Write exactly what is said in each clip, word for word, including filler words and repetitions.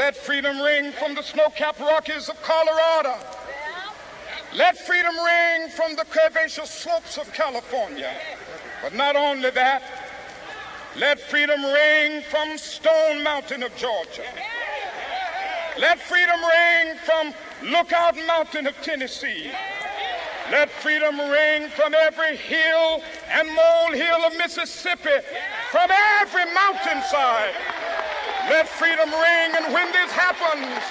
Let freedom ring from the snow-capped Rockies of Colorado. Let freedom ring from the curvaceous slopes of California. But not only that, let freedom ring from Stone Mountain of Georgia. Let freedom ring from Lookout Mountain of Tennessee. Let freedom ring from every hill and molehill of Mississippi, from every mountainside. Let freedom ring, and when this happens,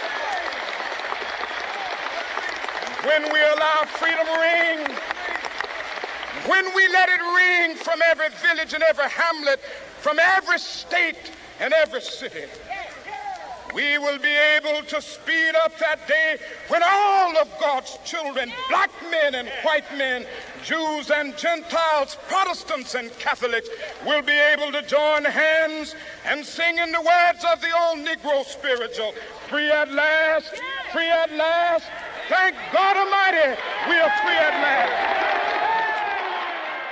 when we allow freedom ring, when we let it ring from every village and every hamlet, from every state and every city, we will be able to speed up that day when all of God's children, black men and white men, Jews and Gentiles, Protestants and Catholics, will be able to join hands and sing in the words of the old Negro spiritual, free at last, free at last, thank God Almighty, we are free at last.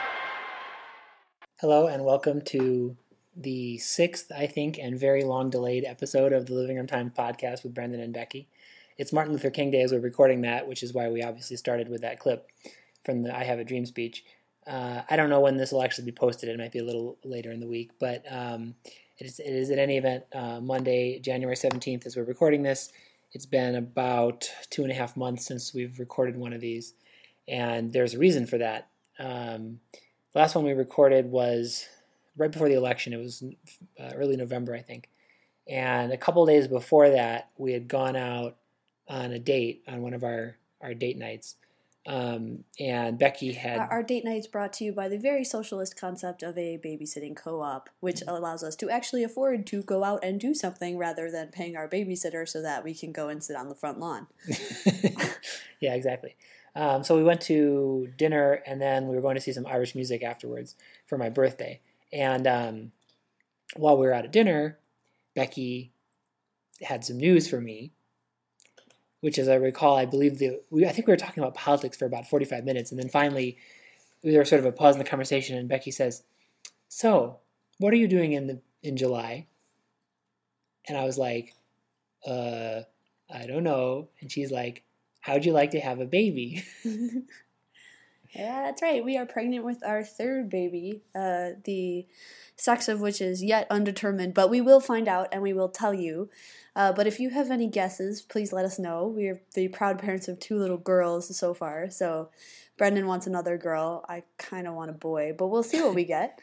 Hello and welcome to the sixth, I think, and very long delayed episode of the Living Room Time podcast with Brendan and Becky. It's Martin Luther King Day as we're recording that, which is why we obviously started with that clip from the I Have a Dream speech. Uh, I don't know when this will actually be posted. It might be a little later in the week, but um, it, is, it is at any event uh, Monday, January seventeenth as we're recording this. It's been about two and a half months since we've recorded one of these, and there's a reason for that. Um, the last one we recorded was right before the election. It was uh, early November, I think. And a couple of days before that, we had gone out on a date on one of our, our date nights. Um, and Becky had... Our, our date nights brought to you by the very socialist concept of a babysitting co-op, which allows us to actually afford to go out and do something rather than paying our babysitter so that we can go and sit on the front lawn. Yeah, exactly. Um, so we went to dinner, and then we were going to see some Irish music afterwards for my birthday. And um, while we were out at dinner, Becky had some news for me, which, as I recall, I believe the we, I think we were talking about politics for about forty-five minutes, and then finally there was sort of a pause in the conversation, and Becky says, "So, what are you doing in the in July?" And I was like, "Uh, I don't know." And she's like, "How'd you like to have a baby?" Yeah, that's right. We are pregnant with our third baby, uh, the sex of which is yet undetermined, but we will find out and we will tell you. Uh, but if you have any guesses, please let us know. We are the proud parents of two little girls so far. So Brendan wants another girl. I kind of want a boy, but we'll see what we get.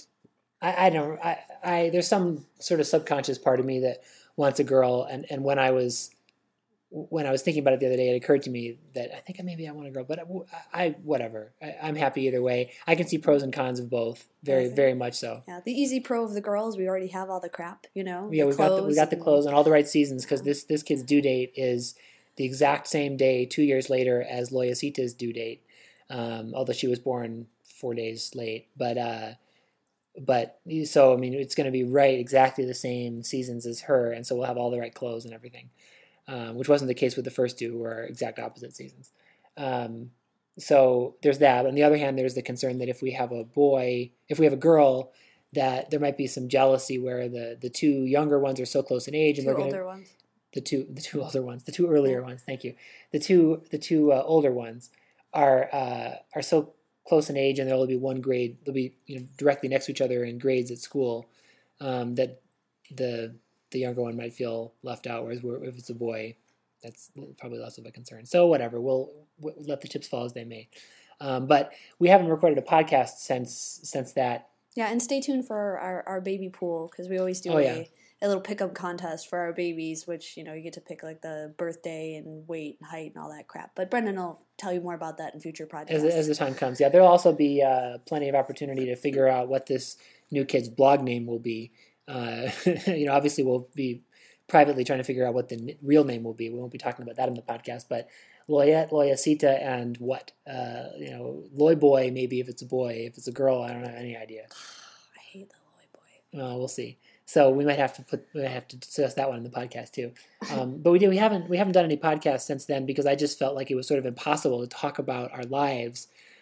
I, I don't. I, I there's some sort of subconscious part of me that wants a girl, and, and when I was. When I was thinking about it the other day, it occurred to me that I think maybe I want a girl, but I, I whatever. I, I'm happy either way. I can see pros and cons of both, very, very much so. Yeah, the easy pro of the girls, we already have all the crap, you know. Yeah, we got the, we got the clothes and all the right seasons because yeah. this this kid's due date is the exact same day, two years later, as Loyacita's due date. Um, although she was born four days late, but uh, but so I mean, it's going to be right exactly the same seasons as her, and so we'll have all the right clothes and everything. Um, which wasn't the case with the first two, who are exact opposite seasons. Um, so there's that. On the other hand, there's the concern that if we have a boy, if we have a girl, that there might be some jealousy where the, the two younger ones are so close in age, and two they're older gonna, ones. The two the two older ones, the two earlier yeah. ones. Thank you. The two the two uh, older ones are uh, are so close in age, and there'll be one grade. They'll be you know directly next to each other in grades at school. Um, that the the younger one might feel left out, whereas if it's a boy, that's probably less of a concern. So whatever, we'll, we'll let the chips fall as they may. Um, but we haven't recorded a podcast since since that. Yeah, and stay tuned for our, our baby pool, because we always do oh, a, yeah. a little pickup contest for our babies, which, you know, you get to pick like the birthday and weight and height and all that crap. But Brendan will tell you more about that in future podcasts. As, as the time comes. Yeah, there'll also be uh, plenty of opportunity to figure out what this new kid's blog name will be. Uh, you know, obviously we'll be privately trying to figure out what the n- real name will be. We won't be talking about that in the podcast, but Loyette, Loyacita, and what? Uh, you know, Loy Boy, maybe if it's a boy. If it's a girl, I don't have any idea. I hate the Loy Boy. Uh, we'll see. So we might have to put, we might have to discuss that one in the podcast too. Um, but we did, we haven't, we haven't done any podcasts since then because I just felt like it was sort of impossible to talk about our lives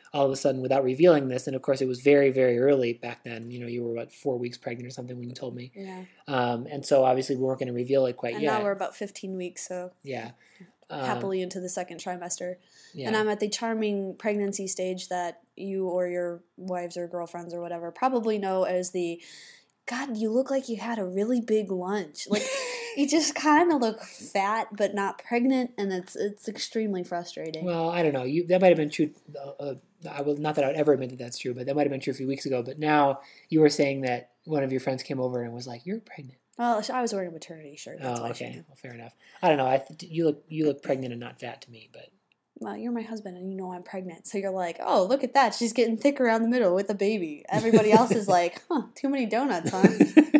all of a sudden without revealing this. And of course, it was very, very early back then. You know, you were, what, four weeks pregnant or something when you told me. Yeah. Um, and so obviously we weren't going to reveal it quite and yet. And now we're about fifteen weeks, so yeah, um, happily into the second trimester. Yeah. And I'm at the charming pregnancy stage that you or your wives or girlfriends or whatever probably know as the, God, you look like you had a really big lunch. Like, you just kind of look fat but not pregnant, and it's it's extremely frustrating. Well, I don't know. You that might have been true. Uh, I will not that I would ever admit that that's true, but that might have been true a few weeks ago. But now you were saying that one of your friends came over and was like, "You're pregnant." Well, I was wearing a maternity shirt. That's oh, why okay. Well, fair enough. I don't know. I th- you look you look pregnant and not fat to me, but. Well, you're my husband and you know I'm pregnant. So you're like, oh, look at that. She's getting thick around the middle with a baby. Everybody else is like, huh, too many donuts, huh?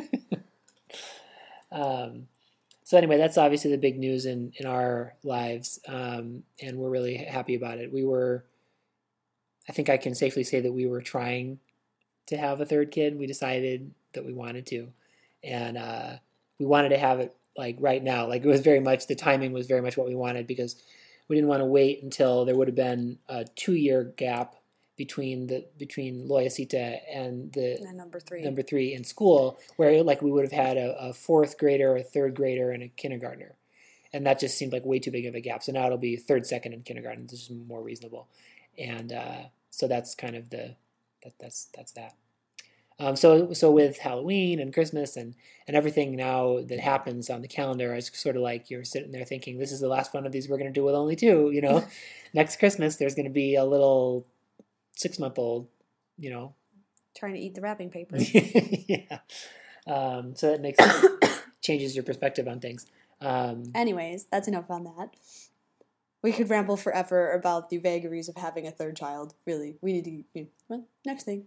um, so anyway, that's obviously the big news in, in our lives. Um, and we're really happy about it. We were, I think I can safely say that we were trying to have a third kid. We decided that we wanted to. And uh, we wanted to have it like right now. Like it was very much, the timing was very much what we wanted because we didn't want to wait until there would have been a two-year gap between the between Loyacita and the and number three number three in school, where like we would have had a, a fourth grader, a third grader, and a kindergartner, and that just seemed like way too big of a gap. So now it'll be third, second, and kindergarten. This is more reasonable, and uh, so that's kind of the that that's that's that. Um, so so with Halloween and Christmas and, and everything now that happens on the calendar, it's sort of like you're sitting there thinking, this is the last one of these we're going to do with only two, you know. Next Christmas, there's going to be a little six-month-old, you know. Trying to eat the wrapping paper. yeah. Um, so that makes changes your perspective on things. Um, Anyways, that's enough on that. We could ramble forever about the vagaries of having a third child. Really, we need to, you know, well, next thing.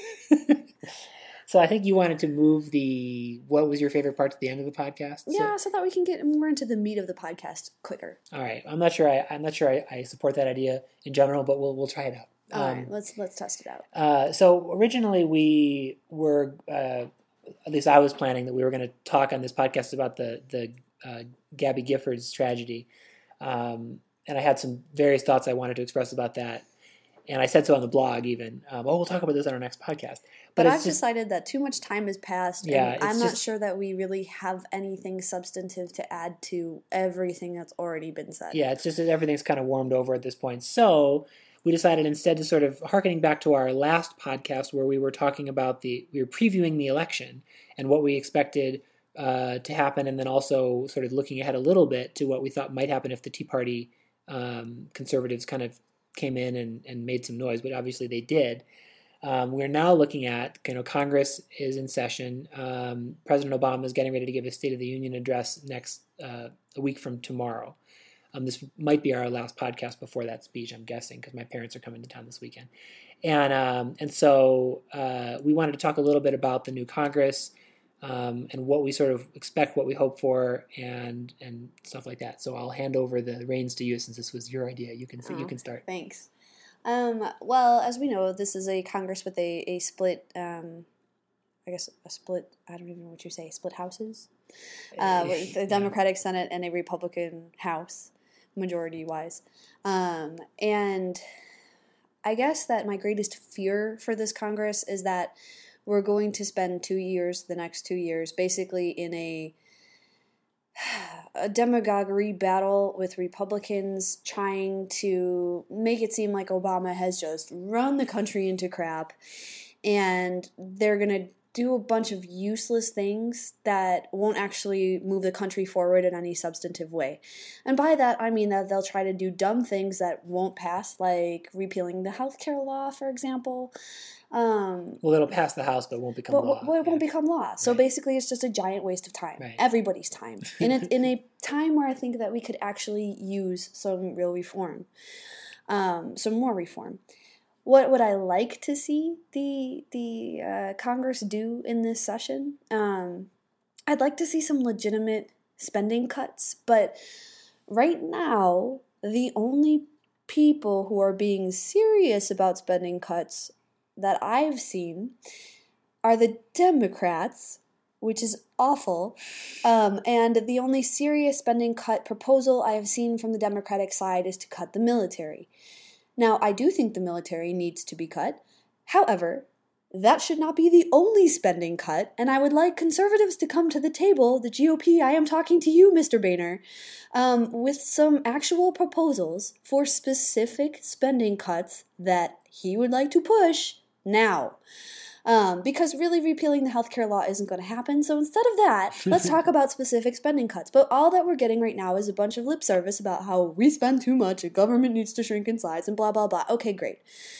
So I think you wanted to move the, what was your favorite part to the end of the podcast? Yeah, so, so that we can get more into the meat of the podcast quicker. All right. I'm not sure I, I'm not sure I, I support that idea in general, but we'll, we'll try it out. All um, right, let's, let's test it out. Uh, so originally we were, uh, at least I was planning that we were going to talk on this podcast about the, the uh, Gabby Giffords tragedy. Um, and I had some various thoughts I wanted to express about that. And I said so on the blog even. Um, oh, we'll talk about this on our next podcast. But, But I've it's just, decided that too much time has passed, Yeah, and it's I'm not just- sure that we really have anything substantive to add to everything that's already been said. yeah, it's just that everything's kind of warmed over at this point. So we decided instead to sort of, hearkening back to our last podcast where we were talking about the, we were previewing the election and what we expected uh, to happen, and then also sort of looking ahead a little bit to what we thought might happen if the Tea Party um, conservatives kind of came in and, and made some noise, but obviously they did. Um, we're now looking at, you know, Congress is in session. Um, President Obama is getting ready to give a State of the Union address next uh, a week from tomorrow. Um, this might be our last podcast before that speech, I'm guessing, because my parents are coming to town this weekend. And um, and so uh, we wanted to talk a little bit about the new Congress um, and what we sort of expect, what we hope for, and and stuff like that. So I'll hand over the reins to you since this was your idea. You can Oh, you can start. Thanks. Um, well, as we know, this is a Congress with a, a split, um, I guess a split, I don't even know what you say, split houses? Uh, with a Democratic Senate and a Republican House, majority-wise. Um, and I guess that my greatest fear for this Congress is that we're going to spend two years, the next two years, basically in a a demagoguery battle with Republicans trying to make it seem like Obama has just run the country into crap, and they're going to do a bunch of useless things that won't actually move the country forward in any substantive way. And by that, I mean that they'll try to do dumb things that won't pass, like repealing the healthcare law, for example. Um, Well, it'll pass the House, but it won't become but law. well, it won't Yeah. become law. So Right. basically, it's just a giant waste of time. Right. Everybody's time. In a, in a time where I think that we could actually use some real reform, um, some more reform. What would I like to see the the uh, Congress do in this session? Um, I'd like to see some legitimate spending cuts, but right now, the only people who are being serious about spending cuts that I've seen are the Democrats, which is awful, um, and the only serious spending cut proposal I have seen from the Democratic side is to cut the military. Now, I do think the military needs to be cut. However, that should not be the only spending cut, and I would like conservatives to come to the table, the G O P, I am talking to you, Mister Boehner, um, with some actual proposals for specific spending cuts that he would like to push now. Um, because really repealing the healthcare law isn't going to happen. So instead of that, let's talk about specific spending cuts. But all that we're getting right now is a bunch of lip service about how we spend too much and government needs to shrink in size and blah, blah, blah. Okay, great.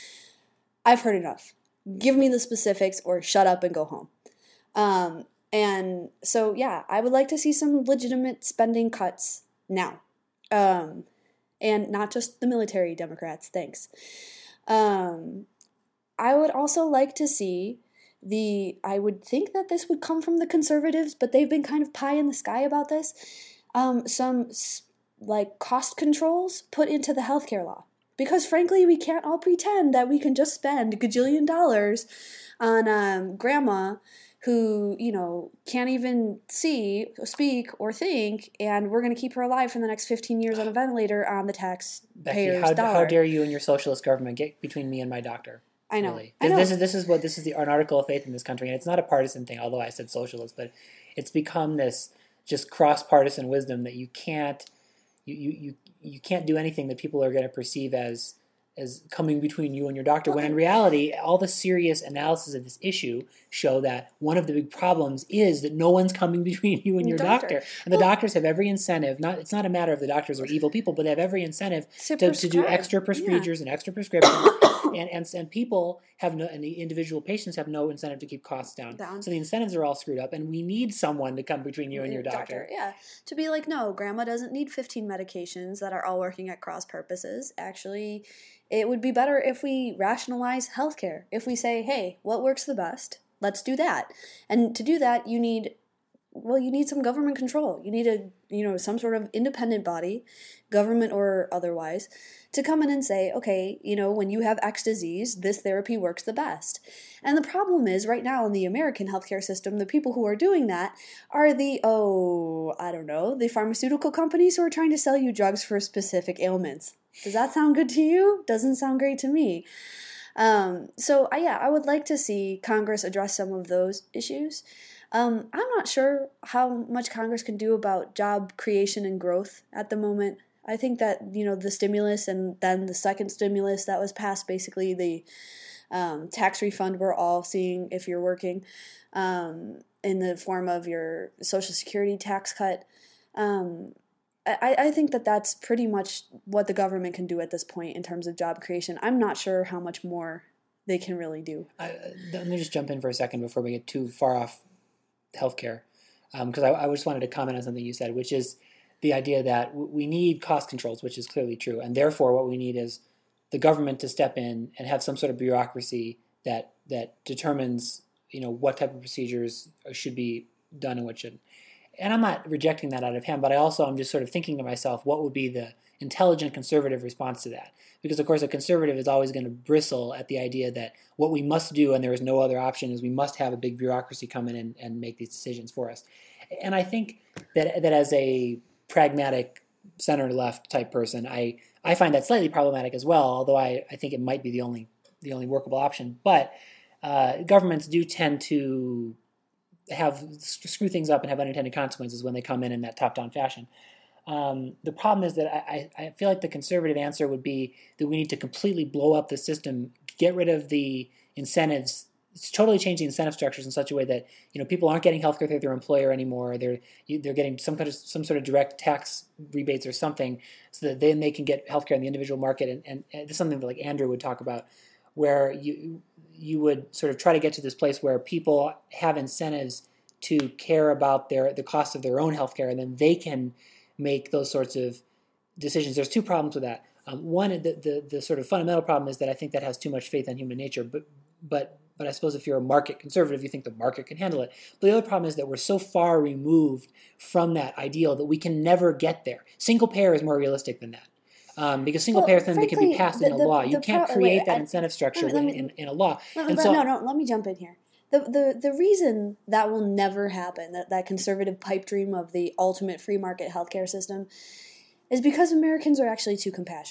I've heard enough. Give me the specifics or shut up and go home. Um, and so, yeah, I would like to see some legitimate spending cuts now. Um, and not just the military Democrats. Thanks. Um... I would also like to see the, I would think that this would come from the conservatives, but they've been kind of pie in the sky about this, um, some like cost controls put into the healthcare law. Because frankly, we can't all pretend that we can just spend a gajillion dollars on um, grandma who, you know, can't even see, speak, or think, and we're going to keep her alive for the next fifteen years on a ventilator on the taxpayers' Becky, how, dollar. how dare you and your socialist government get between me and my doctor? I know. Really. I know. This is this is what this is the an article of faith in this country, and it's not a partisan thing. Although I said socialist, but it's become this just cross partisan wisdom that you can't you you you, you can't do anything that people are going to perceive as as coming between you and your doctor. When in reality, all the serious analysis of this issue show that one of the big problems is that no one's coming between you and your doctor. doctor. And the well, doctors have every incentive. Not it's not a matter of the doctors are evil people, but they have every incentive to, to, to do extra procedures yeah. and extra prescriptions. And, and and people have no, and the individual patients have no incentive to keep costs down. down. So the incentives are all screwed up, and we need someone to come between you and your doctor. doctor. Yeah, to be like, no, grandma doesn't need fifteen medications that are all working at cross purposes. Actually, it would be better if we rationalize healthcare. If we say, hey, what works the best? Let's do that. And to do that, you need, well, you need some government control. You need a, you know, some sort of independent body, government or otherwise, to come in and say, okay, you know, when you have X disease, this therapy works the best. And the problem is right now in the American healthcare system, the people who are doing that are the, oh, I don't know, the pharmaceutical companies who are trying to sell you drugs for specific ailments. Does that sound good to you? Doesn't sound great to me. Um, so, uh, yeah, I would like to see Congress address some of those issues. Um, I'm not sure how much Congress can do about job creation and growth at the moment. I think that, you know, the stimulus and then the second stimulus that was passed, basically the um, tax refund we're all seeing if you're working um, in the form of your Social Security tax cut. Um, I, I think that that's pretty much what the government can do at this point in terms of job creation. I'm not sure how much more they can really do. I, let me just jump in for a second before we get too far off healthcare, because um, I, I just wanted to comment on something you said, which is the idea that we need cost controls, which is clearly true, and therefore what we need is the government to step in and have some sort of bureaucracy that that determines, you know, what type of procedures should be done and what shouldn't. And I'm not rejecting that out of hand, but I also am just sort of thinking to myself, what would be the intelligent conservative response to that? Because, of course, a conservative is always going to bristle at the idea that what we must do, and there is no other option, is we must have a big bureaucracy come in and, and make these decisions for us. And I think that that as a pragmatic center-left type person, I, I find that slightly problematic as well, although I, I think it might be the only the only workable option. But uh, governments do tend to have screw things up and have unintended consequences when they come in in that top-down fashion. Um, the problem is that I, I feel like the conservative answer would be that we need to completely blow up the system, get rid of the incentives, totally change the incentive structures in such a way that, you know, people aren't getting healthcare through their employer anymore. They're they're getting some kind of some sort of direct tax rebates or something, so that then they can get healthcare in the individual market. And, and, and this is something that like Andrew would talk about, where you you would sort of try to get to this place where people have incentives to care about their the cost of their own healthcare, and then they can make those sorts of decisions. There's two problems with that. Um, one, the, the the sort of fundamental problem is that I think that has too much faith in human nature. But but but I suppose if you're a market conservative, you think the market can handle it. But the other problem is that we're so far removed from that ideal that we can never get there. Single payer is more realistic than that. Um, because single well, payer thing frankly, can be passed the, in a the, law. The you can't pro- create wait, that I, incentive structure let me, in, in, in a law. Let, and but so, no, no, let me jump in here. The, the the reason that will never happen, that, that conservative pipe dream of the ultimate free market healthcare system, is because Americans are actually too compassionate.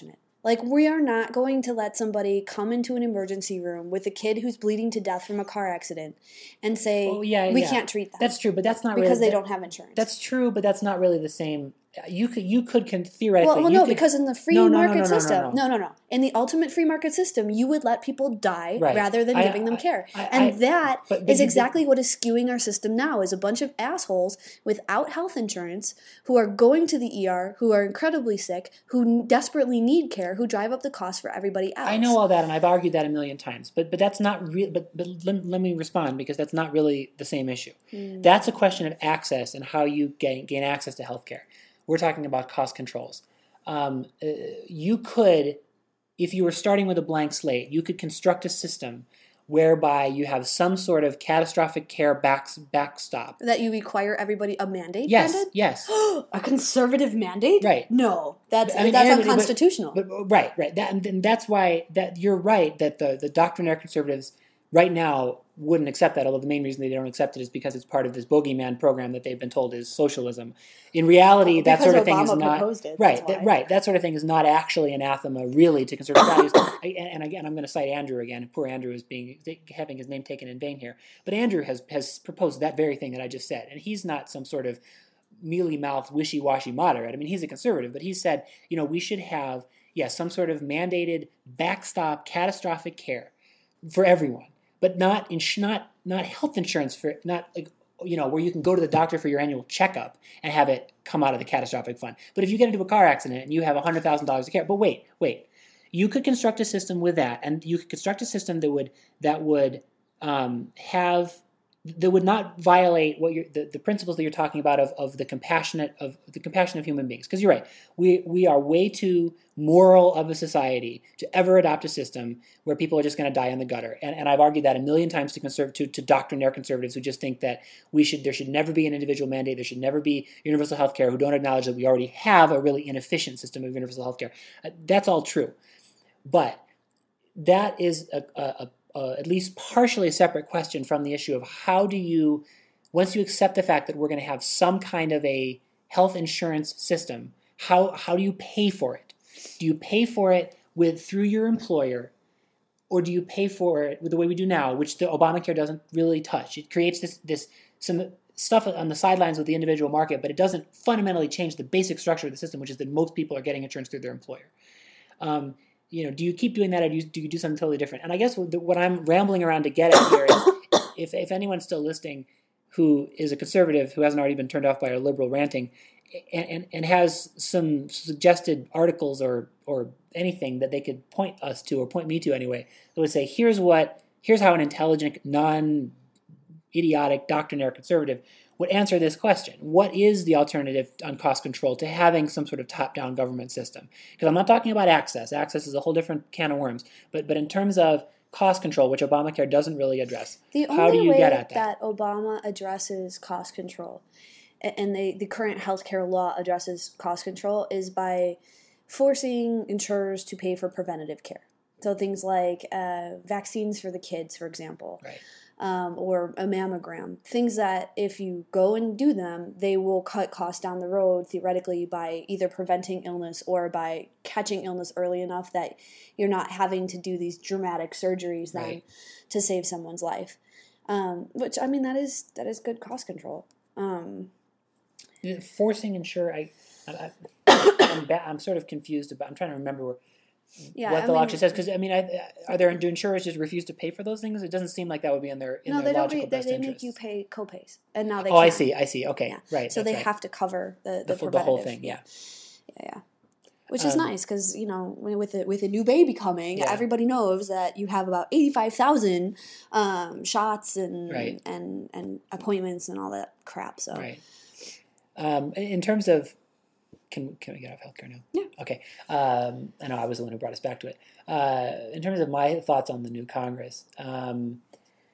Like, we are not going to let somebody come into an emergency room with a kid who's bleeding to death from a car accident and say, oh, yeah, we yeah. can't treat them. That's true, but that's not because really, they don't have insurance. That's true, but that's not really the same. You could you could con- theoretically. Well, well you no, could, because in the free no, no, market no, no, no, system, no, no. no, no, no. In the ultimate free market system, you would let people die Right. rather than I, giving them I, care, I, and I, that but, but is you, exactly what is skewing our system now. Is a bunch of assholes without health insurance who are going to the E R, who are incredibly sick, who desperately need care, who drive up the cost for everybody else. I know all that, and I've argued that a million times, but but that's not real. But but let, let me respond, because that's not really the same issue. Mm. That's a question of access and how you gain gain access to healthcare. We're talking about cost controls. Um, uh, you could, if you were starting with a blank slate, you could construct a system whereby you have some sort of catastrophic care back, backstop. That you require everybody a mandate? Yes, Brandon? yes. A conservative mandate? Right. No, that's I mean, that's and, unconstitutional. But, but, right, right. That, and, and that's why that you're right that the, the doctrinaire conservatives right now wouldn't accept that, although the main reason they don't accept it is because it's part of this bogeyman program that they've been told is socialism. In reality, well, that sort of Obama thing is not proposed it, right. That, right, that sort of thing is not actually anathema, really, to conservative values. And, and again, I'm going to cite Andrew again. Poor Andrew is being having his name taken in vain here. But Andrew has has proposed that very thing that I just said, and he's not some sort of mealy-mouthed, wishy-washy moderate. I mean, he's a conservative, but he said, you know, we should have, yes, some sort of mandated backstop catastrophic care for everyone. But not ins- not not health insurance for not like you know where you can go to the doctor for your annual checkup and have it come out of the catastrophic fund. But if you get into a car accident and you have a hundred thousand dollars of care, but wait, wait, you could construct a system with that, and you could construct a system that would that would um, have that would not violate what you're, the, the principles that you're talking about of, of the compassionate of the compassion of human beings. Because you're right, we we are way too moral of a society to ever adopt a system where people are just going to die in the gutter. And, and I've argued that a million times to conserv- to, to doctrinaire conservatives who just think that we should there should never be an individual mandate, there should never be universal health care, who don't acknowledge that we already have a really inefficient system of universal health care. Uh, that's all true. But that is a, a, a Uh, at least partially a separate question from the issue of how do you, once you accept the fact that we're going to have some kind of a health insurance system, how how do you pay for it? Do you pay for it with through your employer, or do you pay for it with the way we do now, which the Obamacare doesn't really touch? It creates this this some stuff on the sidelines with the individual market, but it doesn't fundamentally change the basic structure of the system, which is that most people are getting insurance through their employer. Um, You know, do you keep doing that, or do you, do you do something totally different? And I guess what I'm rambling around to get at here is, if if anyone's still listening who is a conservative who hasn't already been turned off by our liberal ranting, and, and, and has some suggested articles or or anything that they could point us to, or point me to anyway, that would say, here's what, here's how an intelligent, non-idiotic, doctrinaire conservative would answer this question. What is the alternative on cost control to having some sort of top-down government system? Because I'm not talking about access. Access is a whole different can of worms. But but in terms of cost control, which Obamacare doesn't really address, the how do only you way get at that? that Obama addresses cost control, and the, the current healthcare law addresses cost control, is by forcing insurers to pay for preventative care. So things like uh, vaccines for the kids, for example. Right. Um, or a mammogram, things that if you go and do them, they will cut costs down the road, theoretically, by either preventing illness or by catching illness early enough that you're not having to do these dramatic surgeries then Right. to save someone's life. Um, which, I mean, that is that is good cost control. Um, Forcing insure, I, I, I'm, ba- I'm sort of confused about, I'm trying to remember where, yeah, what I the law mean, actually says, because I mean, I, are there do insurers just refuse to pay for those things? It doesn't seem like that would be in their in no, their they don't. logical Pay, they best they interest. make you pay copays, and now they. Oh, can. I see, I see. Okay, Yeah. right. So that's they right. have to cover the the, the, the whole preventative. thing. Yeah, yeah, yeah. Which is Um, nice because, you know, when- with a, with a new baby coming, Yeah. everybody knows that you have about eighty-five thousand um, shots and, Right. and and appointments and all that crap. So right. Um, in terms of, can can we get off healthcare now? Yeah. Okay. Um, I know I was the one who brought us back to it. Uh, in terms of my thoughts on the new Congress, um,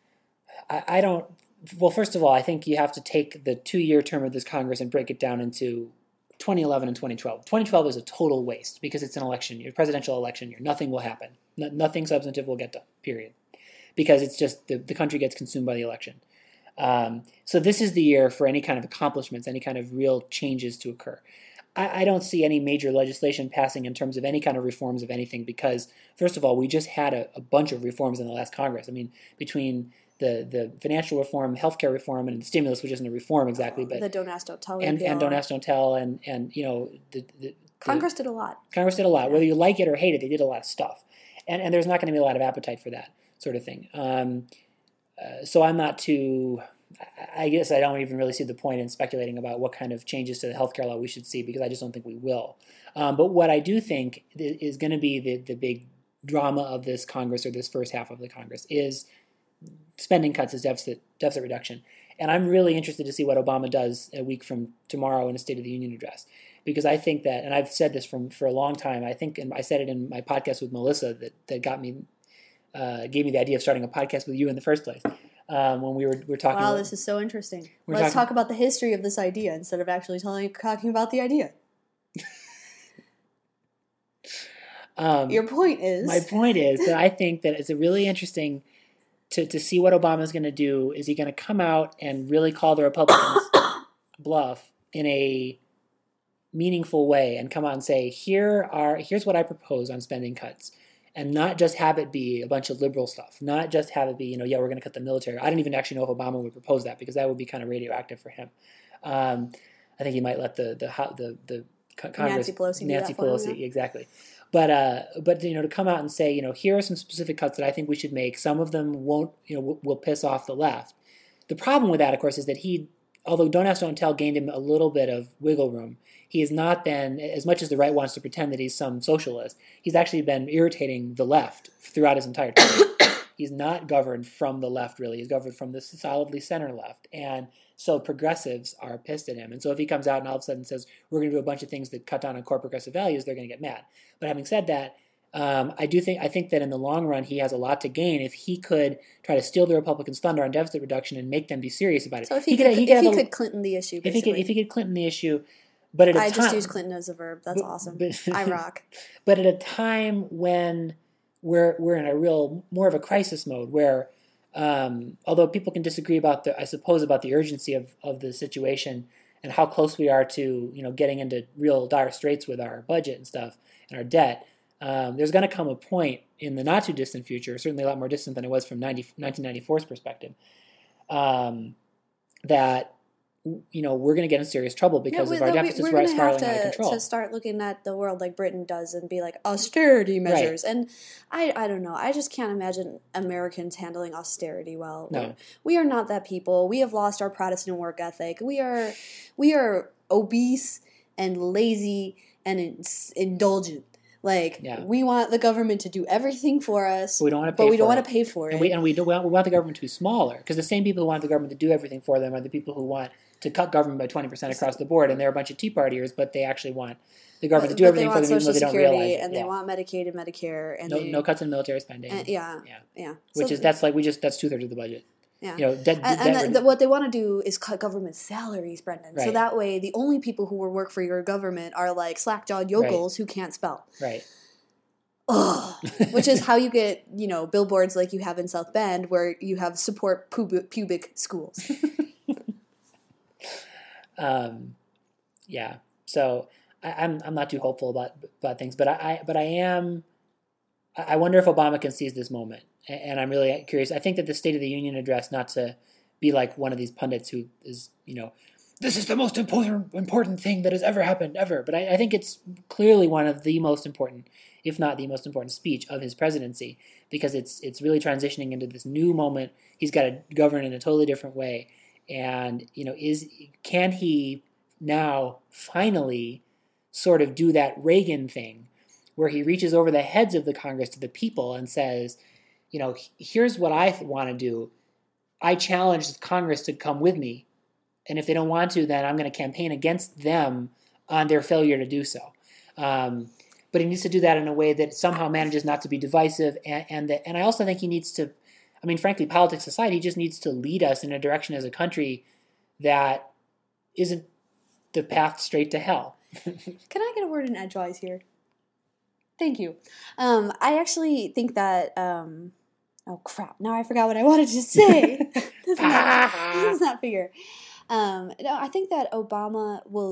I, I don't. Well, first of all, I think you have to take the two-year term of this Congress and break it down into twenty eleven and twenty twelve. twenty twelve is a total waste because it's an election year, presidential election year. Nothing will happen. No, nothing substantive will get done, period. Because it's just the, the country gets consumed by the election. Um, so this is the year for any kind of accomplishments, any kind of real changes to occur. I, I don't see any major legislation passing in terms of any kind of reforms of anything because, first of all, we just had a, a bunch of reforms in the last Congress. I mean, between the, the financial reform, healthcare reform, and the stimulus, which isn't a reform exactly, but the Don't Ask, Don't Tell and, bill. and Don't Ask, Don't Tell, and and you know the, the Congress the, did a lot. Congress did a lot. Whether you like it or hate it, they did a lot of stuff, and and there's not going to be a lot of appetite for that sort of thing. Um, uh, so I'm not too. I guess I don't even really see the point in speculating about what kind of changes to the healthcare law we should see because I just don't think we will. Um, but what I do think is going to be the, the big drama of this Congress or this first half of the Congress is spending cuts as deficit deficit reduction. And I'm really interested to see what Obama does a week from tomorrow in a State of the Union address because I think that, and I've said this from for a long time, I think, and I said it in my podcast with Melissa that, that got me, uh, gave me the idea of starting a podcast with you in the first place. Um, when we were, we were talking wow, about, this is so interesting. We're Let's talking, talk about the history of this idea instead of actually telling, talking about the idea. um, Your point is? My point is that I think that it's a really interesting to, to see what Obama's going to do. Is he going to come out and really call the Republicans bluff in a meaningful way and come out and say, here are here's what I propose on spending cuts? And not just have it be a bunch of liberal stuff. Not just have it be, you know, yeah, we're going to cut the military. I don't even actually know if Obama would propose that because that would be kind of radioactive for him. Um, I think he might let the the the, the Congress, Nancy Pelosi, Nancy do that Pelosi, for him, yeah. exactly. But uh, but you know, to come out and say, you know, here are some specific cuts that I think we should make. Some of them won't, you know, will, will piss off the left. The problem with that, of course, is that he, although Don't Ask, Don't Tell gained him a little bit of wiggle room, he has not been, as much as the right wants to pretend that he's some socialist, he's actually been irritating the left throughout his entire term. He's not governed from the left, really. He's governed from the solidly center left. And so progressives are pissed at him. And so if he comes out and all of a sudden says, we're going to do a bunch of things that cut down on core progressive values, they're going to get mad. But having said that, um, I do think I think that in the long run, he has a lot to gain if he could try to steal the Republicans' thunder on deficit reduction and make them be serious about it. So if he, he could, could, he if could, he a, could Clinton the issue, basically. If he could, if he could Clinton the issue, but at a I time, just use Clinton as a verb. That's but, awesome. But, I rock. But at a time when we're we're in a real more of a crisis mode, where um, although people can disagree about the, I suppose, about the urgency of, of the situation and how close we are to, you know, getting into real dire straits with our budget and stuff and our debt, um, there's going to come a point in the not too distant future, certainly a lot more distant than it was from nineteen ninety-four's perspective, um, that, you know, we're going to get in serious trouble because yeah, of our deficits we're spiraling have to, out of control. to start looking at the world like Britain does and be like, austerity measures. Right. And I, I don't know. I just can't imagine Americans handling austerity well. No. We are not that people. We have lost our Protestant work ethic. We are, we are obese and lazy and in, indulgent. Like, yeah. we want the government to do everything for us, but we don't want to pay, but we for, don't it. want to pay for it. And we, and we, don't, we want the government to be smaller because the same people who want the government to do everything for them are the people who want to cut government by twenty percent across the board, and they're a bunch of Tea Partiers, but they actually want the government but, to do everything for them, even though they don't Security, realize it. And yeah. they want Medicaid and Medicare, and no, they, no cuts in military spending. And, yeah, yeah, yeah. Which so, is that's like we just that's two thirds of the budget. Yeah, you know, debt, and, debt, and the, what they want to do is cut government salaries, Brendan. Right. So that way, the only people who will work for your government are like slack-jawed yokels right. who can't spell. Right. Ugh. Which is how you get, you know, billboards like you have in South Bend, where you have support pubic, pubic schools. um, yeah. So I, I'm I'm not too hopeful about about things, but I, I but I am. I wonder if Obama can seize this moment, and I'm really curious. I think that the State of the Union address, not to be like one of these pundits who is, you know, this is the most important important thing that has ever happened ever, but I, I think it's clearly one of the most important, if not the most important speech of his presidency, because it's it's really transitioning into this new moment. He's got to govern in a totally different way, and you know, is can he now finally sort of do that Reagan thing, where he reaches over the heads of the Congress to the people and says, you know, here's what I want to do. I challenge Congress to come with me, and if they don't want to, then I'm going to campaign against them on their failure to do so. Um, but he needs to do that in a way that somehow manages not to be divisive, and and, that, and I also think he needs to, I mean, frankly, politics aside, he just needs to lead us in a direction as a country that isn't the path straight to hell. Can I get a word in edgewise here? Thank you. Um, I actually think that, um, oh crap, now I forgot what I wanted to say. this, is not, this is not figure. Um, no, I think that Obama will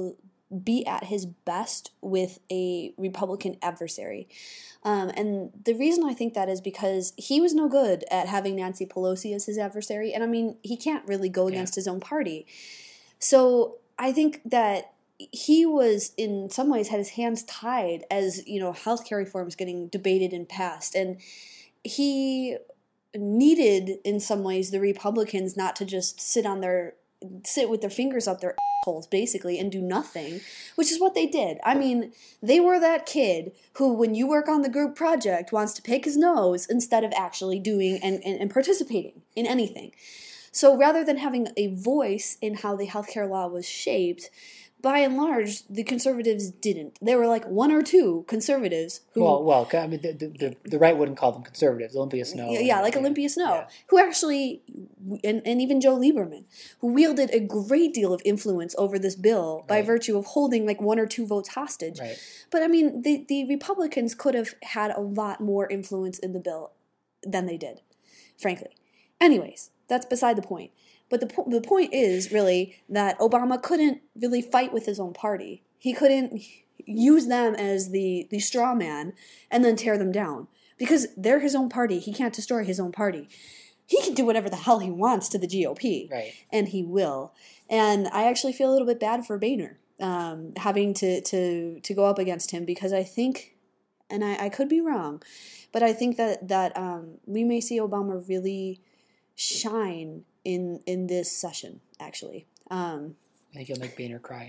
be at his best with a Republican adversary. Um, and the reason I think that is because he was no good at having Nancy Pelosi as his adversary. And I mean, he can't really go against yeah. his own party. So I think that he was, in some ways, had his hands tied as, you know, healthcare reform is getting debated and passed. And he needed, in some ways, the Republicans not to just sit on their sit with their fingers up their assholes, basically, and do nothing, which is what they did. I mean, they were that kid who, when you work on the group project, wants to pick his nose instead of actually doing and, and, and participating in anything. So rather than having a voice in how the healthcare law was shaped, by and large, the conservatives didn't. There were like one or two conservatives who... Well, well, I mean, the, the, the right wouldn't call them conservatives. Olympia Snowe. Yeah, yeah like yeah. Olympia Snowe, yeah. who actually, and, and even Joe Lieberman, who wielded a great deal of influence over this bill by right. virtue of holding like one or two votes hostage. Right. But I mean, the, the Republicans could have had a lot more influence in the bill than they did, frankly. Anyways, that's beside the point. But the po- the point is, really, that Obama couldn't really fight with his own party. He couldn't use them as the, the straw man and then tear them down. Because they're his own party. He can't destroy his own party. He can do whatever the hell he wants to the G O P. Right. And he will. And I actually feel a little bit bad for Boehner um, having to, to, to go up against him, because I think, and I, I could be wrong, but I think that, that um, we may see Obama really shine in in this session, actually. Um, I think you'll make Boehner cry.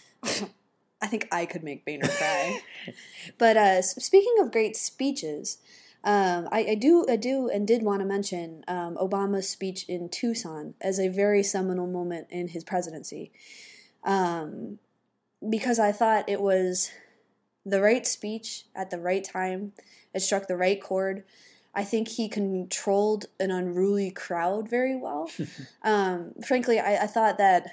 I think I could make Boehner cry. But uh, speaking of great speeches, um, I, I do I do and did want to mention um, Obama's speech in Tucson as a very seminal moment in his presidency, um, because I thought it was the right speech at the right time. It struck the right chord. I think he controlled an unruly crowd very well. um, frankly, I, I thought that,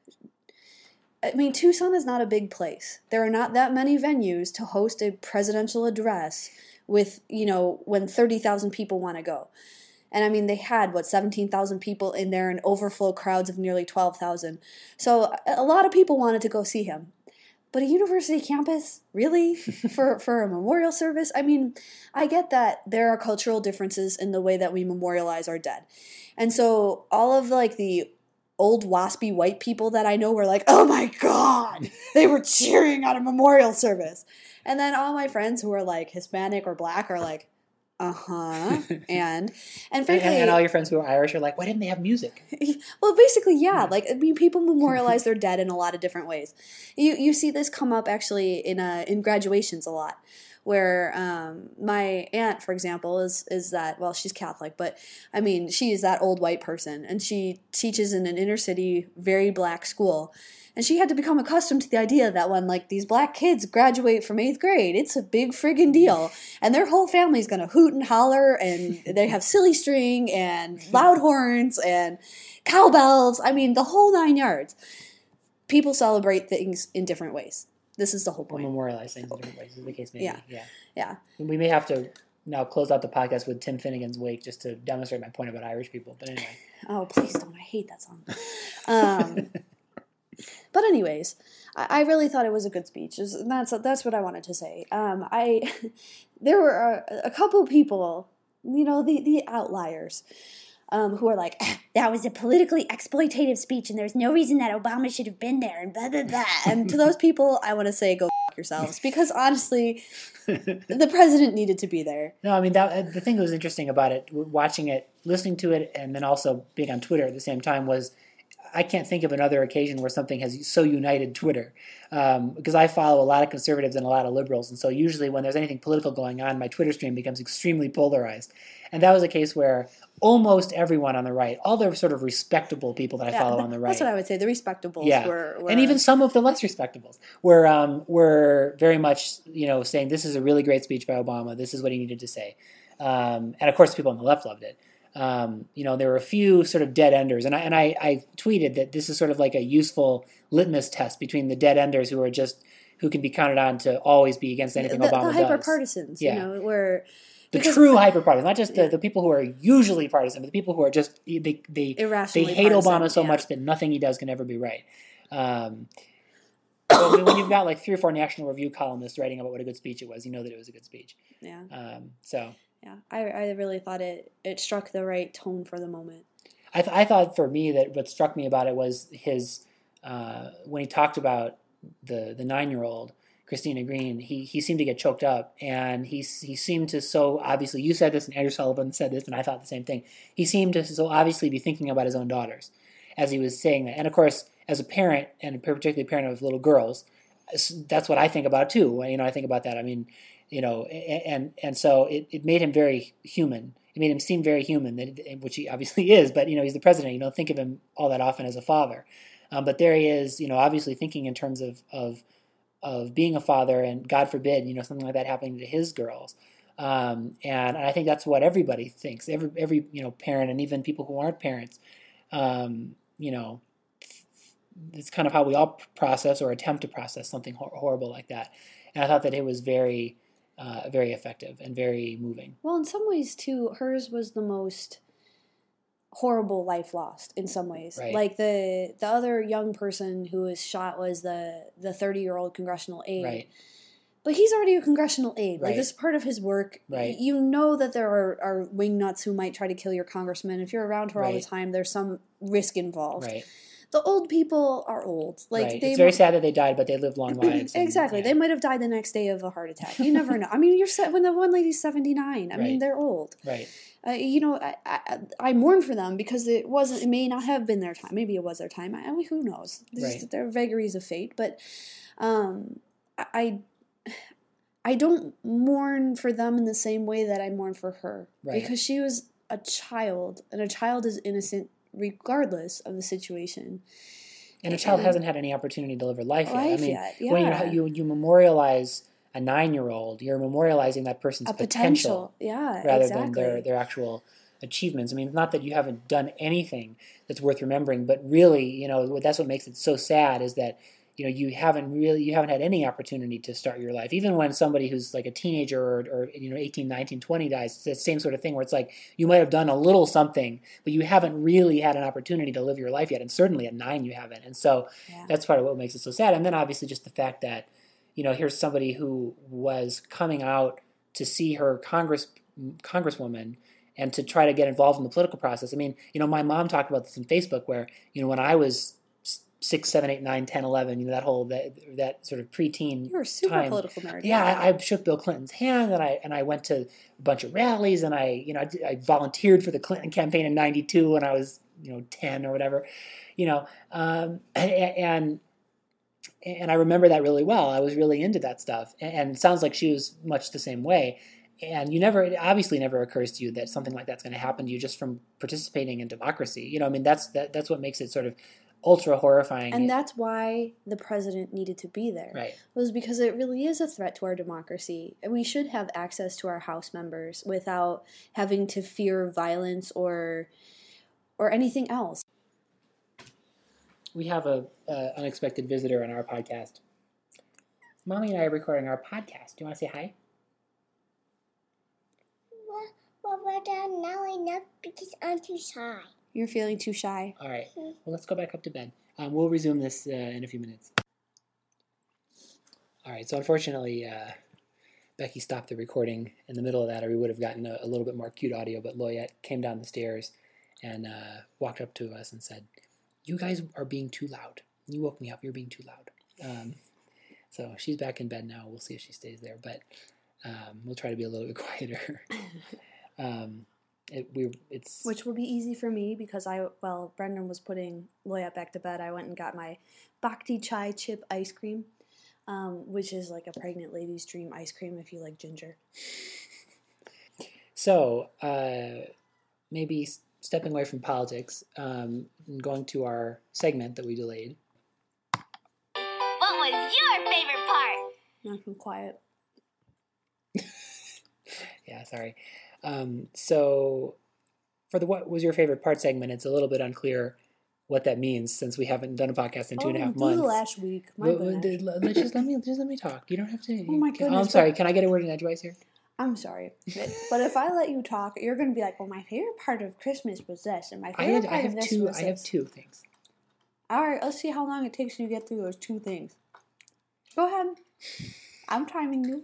I mean, Tucson is not a big place. There are not that many venues to host a presidential address with, you know, when thirty thousand people want to go. And I mean, they had, what, seventeen thousand people in there and overflow crowds of nearly twelve thousand. So a lot of people wanted to go see him. But a university campus, really? for for a memorial service? I mean, I get that there are cultural differences in the way that we memorialize our dead. And so all of like the old waspy white people that I know were like, oh my God, they were cheering at a memorial service. And then all my friends who are like Hispanic or black are like, uh-huh, and and frankly, and, and all your friends who are Irish are like, why didn't they have music? Well, basically, yeah. Like, I mean, people memorialize their dead in a lot of different ways. You you see this come up actually in uh, in graduations a lot, where um, my aunt, for example, is is that, well, she's Catholic, but I mean, she is that old white person, and she teaches in an inner city, very black school. And she had to become accustomed to the idea that when, like, these black kids graduate from eighth grade, it's a big friggin' deal. And their whole family's going to hoot and holler, and they have silly string and loud horns and cowbells. I mean, the whole nine yards. People celebrate things in different ways. This is the whole point. Or memorialize things in different ways, is the case maybe. Yeah. yeah. Yeah. We may have to now close out the podcast with Tim Finnegan's Wake just to demonstrate my point about Irish people. But anyway. Oh, please don't. I hate that song. Um... But anyways, I, I really thought it was a good speech. That's that's what I wanted to say. Um, I there were a, a couple people, you know, the the outliers, um, who are like, that was a politically exploitative speech, and there's no reason that Obama should have been there, and blah blah blah. And to those people, I want to say, go f- yourselves, because honestly, the president needed to be there. No, I mean that the thing that was interesting about it, watching it, listening to it, and then also being on Twitter at the same time was, I can't think of another occasion where something has so united Twitter, um, because I follow a lot of conservatives and a lot of liberals, and so usually when there's anything political going on, my Twitter stream becomes extremely polarized. And that was a case where almost everyone on the right, all the sort of respectable people that I yeah, follow on the right. That's what I would say. The respectables yeah. were, were... And even some of the less respectables were, um, were very much, you know, saying this is a really great speech by Obama. This is what he needed to say. Um, and of course, people on the left loved it. Um, you know, there were a few sort of dead enders, and I and I, I tweeted that this is sort of like a useful litmus test between the dead enders who are just who can be counted on to always be against anything the, Obama the does. The hyper partisans, yeah. you know, where the true hyper partisans, not just the, yeah. the people who are usually partisan, but the people who are just they they they hate partisan, Obama so yeah. much that nothing he does can ever be right. Um, Well, I mean, when you've got like three or four National Review columnists writing about what a good speech it was, you know that it was a good speech. Yeah. Um, so. Yeah, I, I really thought it, it struck the right tone for the moment. I, th- I thought for me that what struck me about it was his, uh, when he talked about the, the nine-year-old, Christina Green, he, he seemed to get choked up, and he he seemed to so obviously, you said this and Andrew Sullivan said this, and I thought the same thing, he seemed to so obviously be thinking about his own daughters as he was saying that. And of course, as a parent, and particularly a parent of little girls, that's what I think about too. You know, I think about that. I mean, you know, and and so it, it made him very human. It made him seem very human, that which he obviously is, but, you know, he's the president. You don't think of him all that often as a father. Um, but there he is, you know, obviously thinking in terms of, of of being a father, and God forbid, you know, something like that happening to his girls. Um, and I think that's what everybody thinks. Every, every you know, parent, and even people who aren't parents, um, you know, it's kind of how we all process or attempt to process something hor- horrible like that. And I thought that it was very, uh, very effective and very moving. Well, in some ways, too, hers was the most horrible life lost in some ways. Right. Like the the other young person who was shot was the the thirty-year-old congressional aide. Right. But he's already a congressional aide. Right. Like, this is part of his work. Right. You know that there are, are wingnuts who might try to kill your congressman. If you're around her all the Right. time, there's some risk involved. Right. The old people are old. Like right. they It's very sad that they died, but they lived long lives. and, exactly. yeah. They might have died the next day of a heart attack. You never know. I mean, you're se- when the one lady's seventy-nine. I Right. mean, they're old. Right. Uh, you know, I, I I mourn for them because it wasn't. It may not have been their time. Maybe it was their time. I, I mean, who knows? Right. There are vagaries of fate. But um, I I don't mourn for them in the same way that I mourn for her, Right. because she was a child, and a child is innocent regardless of the situation. And a child And- hasn't had any opportunity to live her life yet. Life I mean, yet, when yeah. you you you memorialize a nine-year-old, you're memorializing that person's A potential, potential, yeah, rather exactly. than their their actual achievements. I mean, it's not that you haven't done anything that's worth remembering, but really, you know, that's what makes it so sad is that, you know, you haven't really, you haven't had any opportunity to start your life. Even when somebody who's like a teenager or, or you know, eighteen, nineteen, twenty dies, it's the same sort of thing where it's like you might have done a little something, but you haven't really had an opportunity to live your life yet. And certainly at nine, you haven't. And so Yeah. that's part of what makes it so sad. And then obviously just the fact that, you know, here's somebody who was coming out to see her Congress congresswoman and to try to get involved in the political process. I mean, you know, my mom talked about this on Facebook where, you know, when I was six, seven, eight, nine, ten, eleven, you know, that whole, that, that sort of preteen You were a super time. political nerd. Yeah, I, I shook Bill Clinton's hand, and I and I went to a bunch of rallies, and I, you know, I, did- I volunteered for the Clinton campaign in ninety-two when I was, you know, ten or whatever, you know, um, and and I remember that really well. I was really into that stuff, and, and it sounds like she was much the same way. And you never, it obviously never occurs to you that something like that's going to happen to you just from participating in democracy. You know, I mean, that's that, that's what makes it sort of ultra horrifying. And that's why the president needed to be there. Right. Was because it really is a threat to our democracy. And we should have access to our House members without having to fear violence or or anything else. We have a uh, unexpected visitor on our podcast. Mommy and I are recording our podcast. Do you want to say hi? Well, well, well, now enough because I'm too shy. You're feeling too shy. All right. Well, let's go back up to bed. Um, we'll resume this uh, in a few minutes. All right. So unfortunately, uh, Becky stopped the recording in the middle of that, or we would have gotten a, a little bit more cute audio. But Loyette came down the stairs and uh, walked up to us and said, "You guys are being too loud. You woke me up. You're being too loud." Um, so she's back in bed now. We'll see if she stays there, but um, we'll try to be a little bit quieter. um, It, we, it's Which will be easy for me because I, well, Brendan was putting Loya back to bed. I went and got my Bhakti Chai Chip ice cream, um, which is like a pregnant lady's dream ice cream if you like ginger. So, uh, maybe s- stepping away from politics, um, and going to our segment that we delayed. What was your favorite part? Not too quiet. Yeah, sorry. Um, so, for the what was your favorite part segment, it's a little bit unclear what that means since we haven't done a podcast in two and a half oh, months. last week. My Well, well, goodness. let- let's just let me just let me talk. You don't have to. Oh my can- I'm goodness, sorry. but- Can I get a word in edgewise here? I'm sorry. But, but if I let you talk, you're going to be like, well, my favorite part of Christmas was this, and my I, favorite had, I part have of this two. was I have this. two things. All right, let's see how long it takes you to get through those two things. Go ahead. I'm timing you.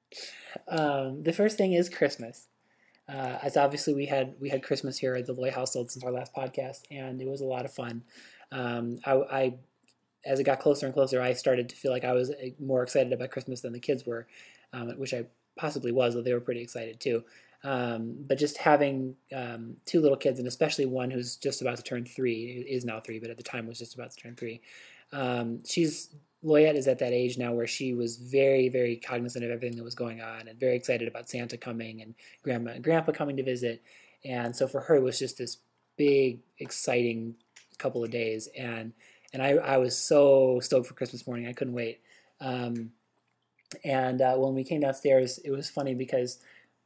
Um, the first thing is Christmas. Uh, as obviously we had we had Christmas here at the Loy household since our last podcast, and it was a lot of fun. Um, I, I as it got closer and closer, I started to feel like I was more excited about Christmas than the kids were, um, which I possibly was, though they were pretty excited too. Um, but just having um, two little kids, and especially one who's just about to turn three, is now three, but at the time was just about to turn three. Um, she's Loyette is at that age now where she was very, very cognizant of everything that was going on and very excited about Santa coming and Grandma and Grandpa coming to visit. And so for her, it was just this big, exciting couple of days. And and I, I was so stoked for Christmas morning. I couldn't wait. Um, and uh, when we came downstairs, it was funny because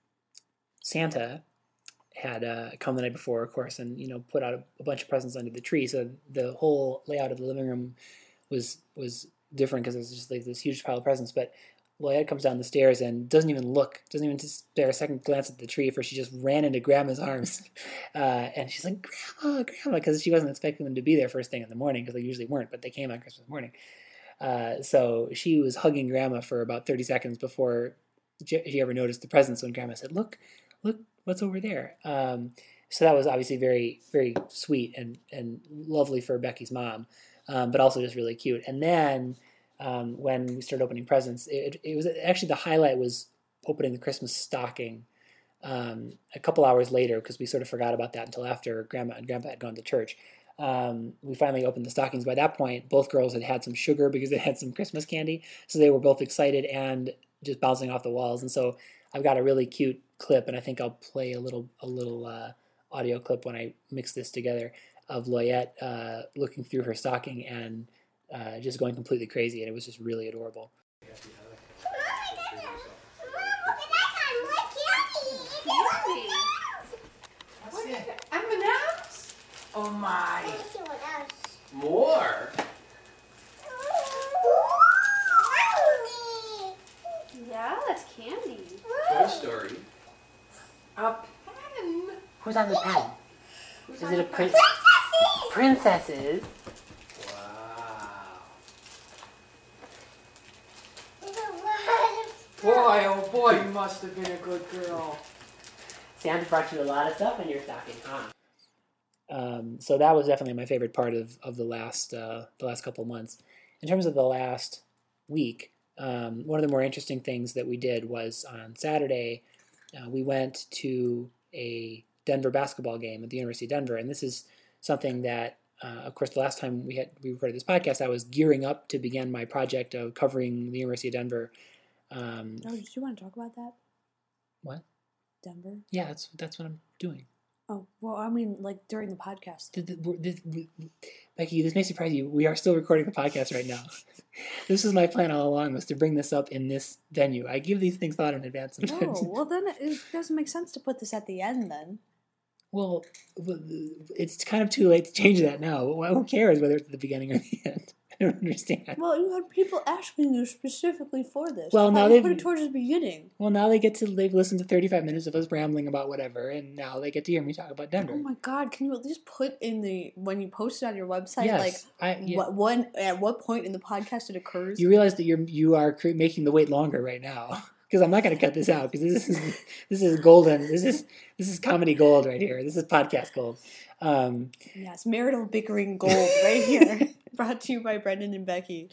Santa had uh, come the night before, of course, and, you know, put out a, a bunch of presents under the tree. So the whole layout of the living room was was different because there's just like this huge pile of presents. But Loyette comes down the stairs and doesn't even look, doesn't even spare a second glance at the tree, for she just ran into Grandma's arms. Uh, and she's like, Grandma, Grandma, because she wasn't expecting them to be there first thing in the morning, because they usually weren't, but they came on Christmas morning. Uh, so she was hugging Grandma for about thirty seconds before she ever noticed the presents, when Grandma said, look, look, what's over there? Um, so that was obviously very, very sweet and, and lovely for Becky's mom. Um, but also just really cute. And then um, when we started opening presents, it, it was actually the highlight was opening the Christmas stocking um, a couple hours later, because we sort of forgot about that until after Grandma and Grandpa had gone to church. Um, we finally opened the stockings. By that point, both girls had had some sugar because they had some Christmas candy, so they were both excited and just bouncing off the walls. And so I've got a really cute clip, and I think I'll play a little a little uh, audio clip when I mix this together, of Loyette uh, looking through her stocking and uh, just going completely crazy, and it was just really adorable. What's it? M and M's? Oh my. Let's see what else. More? Yeah, that's candy. Toy Story. A pen. Who's on the pen? Who's Is on it the a pen? prin- princesses? Wow. There's a lot of Boy, oh boy, you must have been a good girl. Santa brought you a lot of stuff in your stocking, huh? Um, so that was definitely my favorite part of, of the last uh, the last couple of months. In terms of the last week, um, one of the more interesting things that we did was on Saturday, uh, we went to a Denver basketball game at the University of Denver, and this is something that, uh, of course, the last time we had we recorded this podcast, I was gearing up to begin my project of covering the University of Denver. Um, Oh, did you want to talk about that? What? Denver? Yeah, that's that's what I'm doing. Oh, well, I mean, like, during the podcast. Th- th- we're- th- we- Becky, this may surprise you. We are still recording the podcast right now. This is my plan all along, was to bring this up in this venue. I give these things thought in advance sometimes. Oh, well, then it doesn't make sense to put this at the end, then. Well, it's kind of too late to change that now. Who cares whether it's at the beginning or the end? I don't understand. Well, you had people asking you specifically for this. Well, Why now not you they've- put it towards the beginning. Well, now they get to, they've listened to thirty-five minutes of us rambling about whatever, and now they get to hear me talk about Denver. Oh my God! Can you at least put in the when you post it on your website, Yes, like I- yeah. what one at what point in the podcast it occurs? You realize that you're you are cre- making the wait longer right now, because I'm not going to cut this out, because this is this is golden. This is this is comedy gold right here. This is podcast gold. Um, Yes, marital bickering gold right here. Brought to you by Brendan and Becky.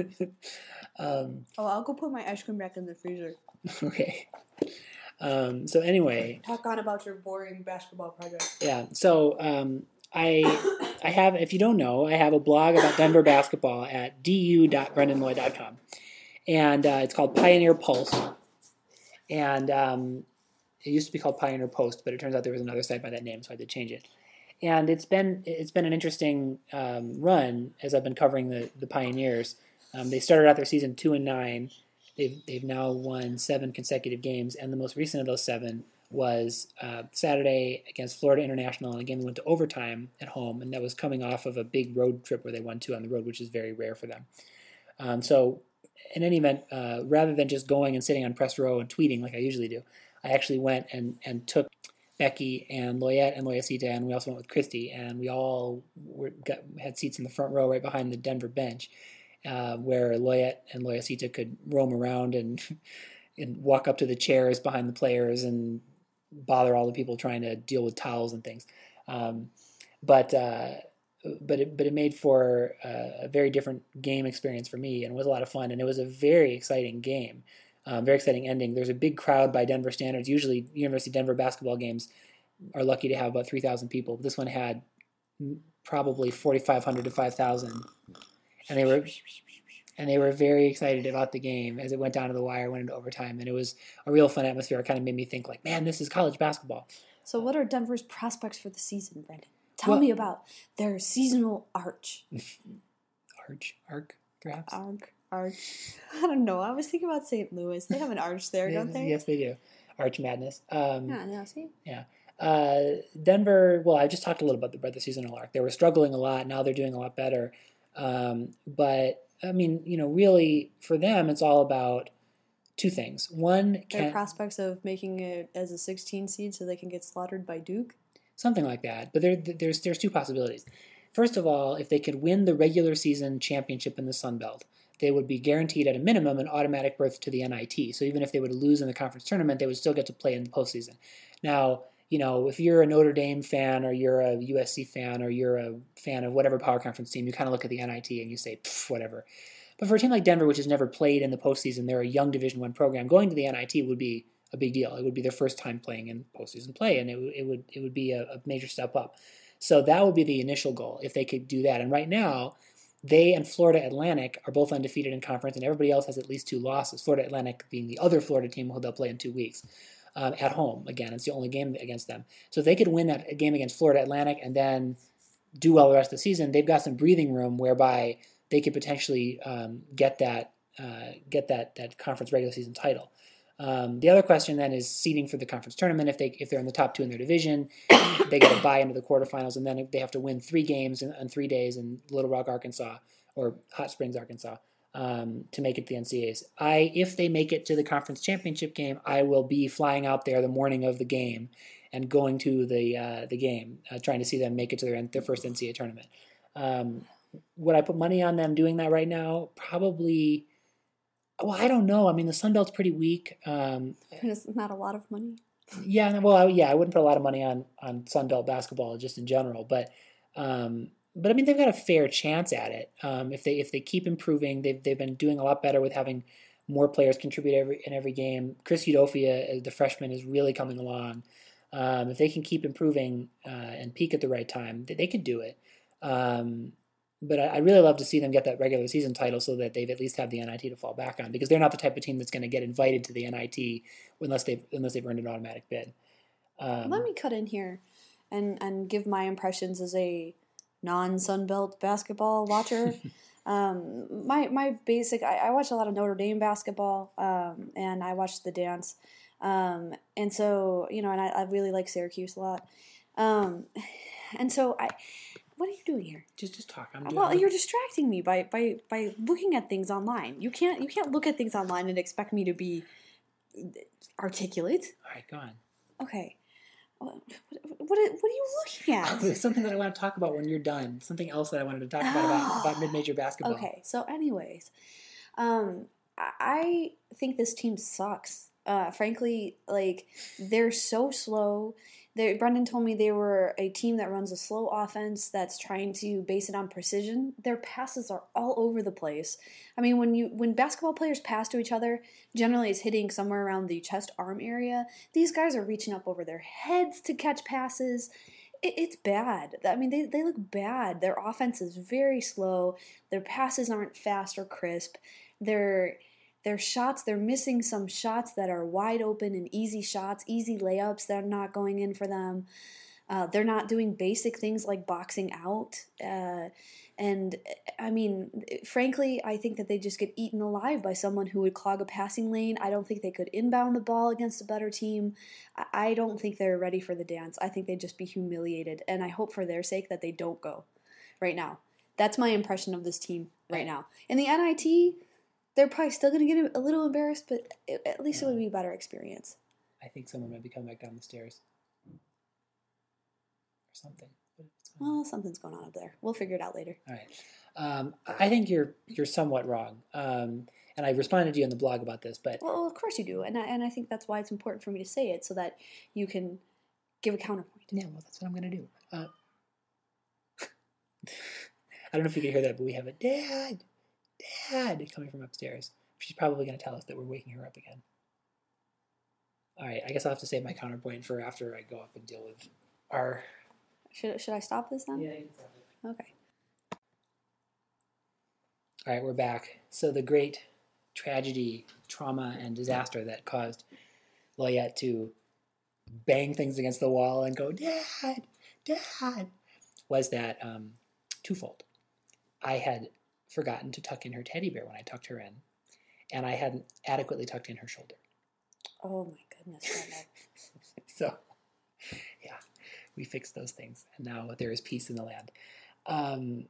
um, Oh, I'll go put my ice cream back in the freezer. okay. Um, so anyway, Talk on about your boring basketball project. yeah. So um, I I have, if you don't know, I have a blog about Denver basketball at d u dot brendan loy dot com, and uh, it's called Pioneer Pulse, and um, it used to be called Pioneer Post, but it turns out there was another site by that name, so I did change it. And it's been it's been an interesting um, run as I've been covering the the Pioneers. Um, they started out their season two and nine. They've they've now won seven consecutive games, and the most recent of those seven was uh, Saturday against Florida International, and a game that went to overtime at home, and that was coming off of a big road trip where they won two on the road, which is very rare for them. Um, so, in any event, uh, rather than just going and sitting on press row and tweeting like I usually do, I actually went and and took Becky and Loyette and Loyacita, and we also went with Christy, and we all were, got, had seats in the front row right behind the Denver bench. uh, where Loyet and Loyacita could roam around and and walk up to the chairs behind the players and bother all the people trying to deal with towels and things. Um, but uh, but it, but it made for a, a very different game experience for me, and it was a lot of fun, and it was a very exciting game, um, very exciting ending. There's a big crowd by Denver standards. Usually, University of Denver basketball games are lucky to have about three thousand people. This one had probably forty-five hundred to five thousand, and they were and they were very excited about the game as it went down to the wire, went into overtime, and it was a real fun atmosphere. It kind of made me think, like, man, this is college basketball. So what are Denver's prospects for the season, Brendan? Tell Well- me about their seasonal arch. Arch, arc, perhaps. Arch, arch. I don't know. I was thinking about Saint Louis. They have an arch there, don't they? Yes, they do. Arch Madness. Um, Yeah, yeah, see? Uh, Denver, well, I just talked a little bit about the seasonal arc. They were struggling a lot. Now they're doing a lot better. Um, but, I mean, you know, really, for them, it's all about two things. One, Their can prospects of making it as a sixteen seed so they can get slaughtered by Duke. something like that. But there, there's there's two possibilities. First of all, if they could win the regular season championship in the Sun Belt, they would be guaranteed at a minimum an automatic berth to the N I T. So even if they would lose in the conference tournament, they would still get to play in the postseason. Now, you know, if you're a Notre Dame fan or you're a U S C fan or you're a fan of whatever power conference team, you kind of look at the N I T and you say, pff, whatever. But for a team like Denver, which has never played in the postseason, they're a young Division One program. Going to the N I T would be a big deal. It would be their first time playing in postseason play, and it, w- it would it would be a, a major step up. So that would be the initial goal if they could do that. And right now, they and Florida Atlantic are both undefeated in conference, and everybody else has at least two losses. Florida Atlantic being the other Florida team who they'll play in two weeks. Um, at home, again, it's the only game against them. So if they could win that game against Florida Atlantic and then do well the rest of the season, they've got some breathing room whereby they could potentially um, get that uh, get that that conference regular season title. Um, the other question then is seeding for the conference tournament. If they if they're in the top two in their division, they get a bye into the quarterfinals, and then they have to win three games in, in three days in Little Rock, Arkansas, or Hot Springs, Arkansas. Um, to make it to the N C A As. I, if they make it to the conference championship game, I will be flying out there the morning of the game and going to the uh, the game, uh, trying to see them make it to their their first N C A A tournament. Um, would I put money on them doing that right now? Probably. Well, I don't know. I mean, the Sun Belt's pretty weak. Um, It's not a lot of money. yeah, well, I, yeah, I wouldn't put a lot of money on on Sun Belt basketball just in general, but. Um, But I mean, they've got a fair chance at it um, if they if they keep improving. They've they've been doing a lot better with having more players contribute every in every game. Chris Udofia, the freshman, is really coming along. Um, if they can keep improving uh, and peak at the right time, they, they could do it. Um, but I, I'd really love to see them get that regular season title so that they've at least have the N I T to fall back on, because they're not the type of team that's going to get invited to the N I T unless they unless they've earned an automatic bid. Um, Let me cut in here and, and give my impressions as a non-Sunbelt basketball watcher. um, my my basic, I, I watch a lot of Notre Dame basketball, um, and I watch the dance. Um, and so, you know, and I, I really like Syracuse a lot. Um, and so I, what are you doing here? just just talk. I'm doing Well, you're distracting me by, by, by looking at things online. You can't you can't look at things online and expect me to be articulate. All right, go on. Okay. What, what, are- what are you looking at? There's something that I want to talk about when you're done. Something else that I wanted to talk about about, about mid-major basketball. Okay, so anyways, um, I I think this team sucks. Uh, frankly, like, they're so slow. They Brendan told me they were a team that runs a slow offense that's trying to base it on precision. Their passes are all over the place. I mean, when you when basketball players pass to each other, generally it's hitting somewhere around the chest arm area. These guys are reaching up over their heads to catch passes. It, it's bad. I mean, they, they look bad. Their offense is very slow. Their passes aren't fast or crisp. Their their shots, they're missing some shots that are wide open and easy shots, easy layups that are not going in for them. Uh, they're not doing basic things like boxing out. Uh, and, I mean, frankly, I think that they just get eaten alive by someone who would clog a passing lane. I don't think they could inbound the ball against a better team. I, I don't think they're ready for the dance. I think they'd just be humiliated. And I hope for their sake that they don't go right now. That's my impression of this team right now. In the N I T, they're probably still going to get a little embarrassed, but it, at least it would be a better experience. I think someone might be coming back down the stairs. Or something. Well, something's going on up there. We'll figure it out later. All right. Um, I think you're you're somewhat wrong. Um, and I responded to you on the blog about this, but Well, of course you do, and I, and I think that's why it's important for me to say it so that you can give a counterpoint. yeah, well, that's what I'm going to do. Uh, I don't know if you can hear that, but we have a dad, dad coming from upstairs. She's probably going to tell us that we're waking her up again. All right, I guess I'll have to save my counterpoint for after I go up and deal with our. Should should I stop this then? Yeah, you can stop it. Okay. All right, we're back. So the great tragedy, trauma, and disaster that caused Loyette to bang things against the wall and go, Dad, Dad, was that um, twofold. I had forgotten to tuck in her teddy bear when I tucked her in, and I hadn't adequately tucked in her shoulder. Oh my goodness, Brenda. So, yeah, we fixed those things, and now there is peace in the land. Um,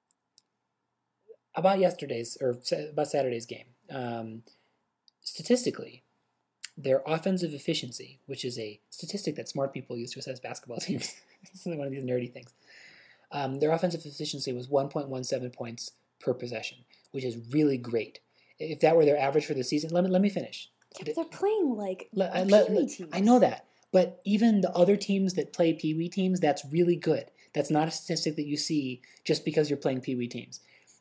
about yesterday's, or about Saturday's game, um, statistically, their offensive efficiency, which is a statistic that smart people use to assess basketball teams, this is one of these nerdy things, um, their offensive efficiency was one point one seven points per possession, which is really great. If that were their average for the season, let me, let me finish. Yeah, but they're playing like Let- I- Pee let- Wee let- teams. I know that, but even the other teams that play Pee Wee teams, that's really good. That's not a statistic that you see just because you're playing Pee Wee teams.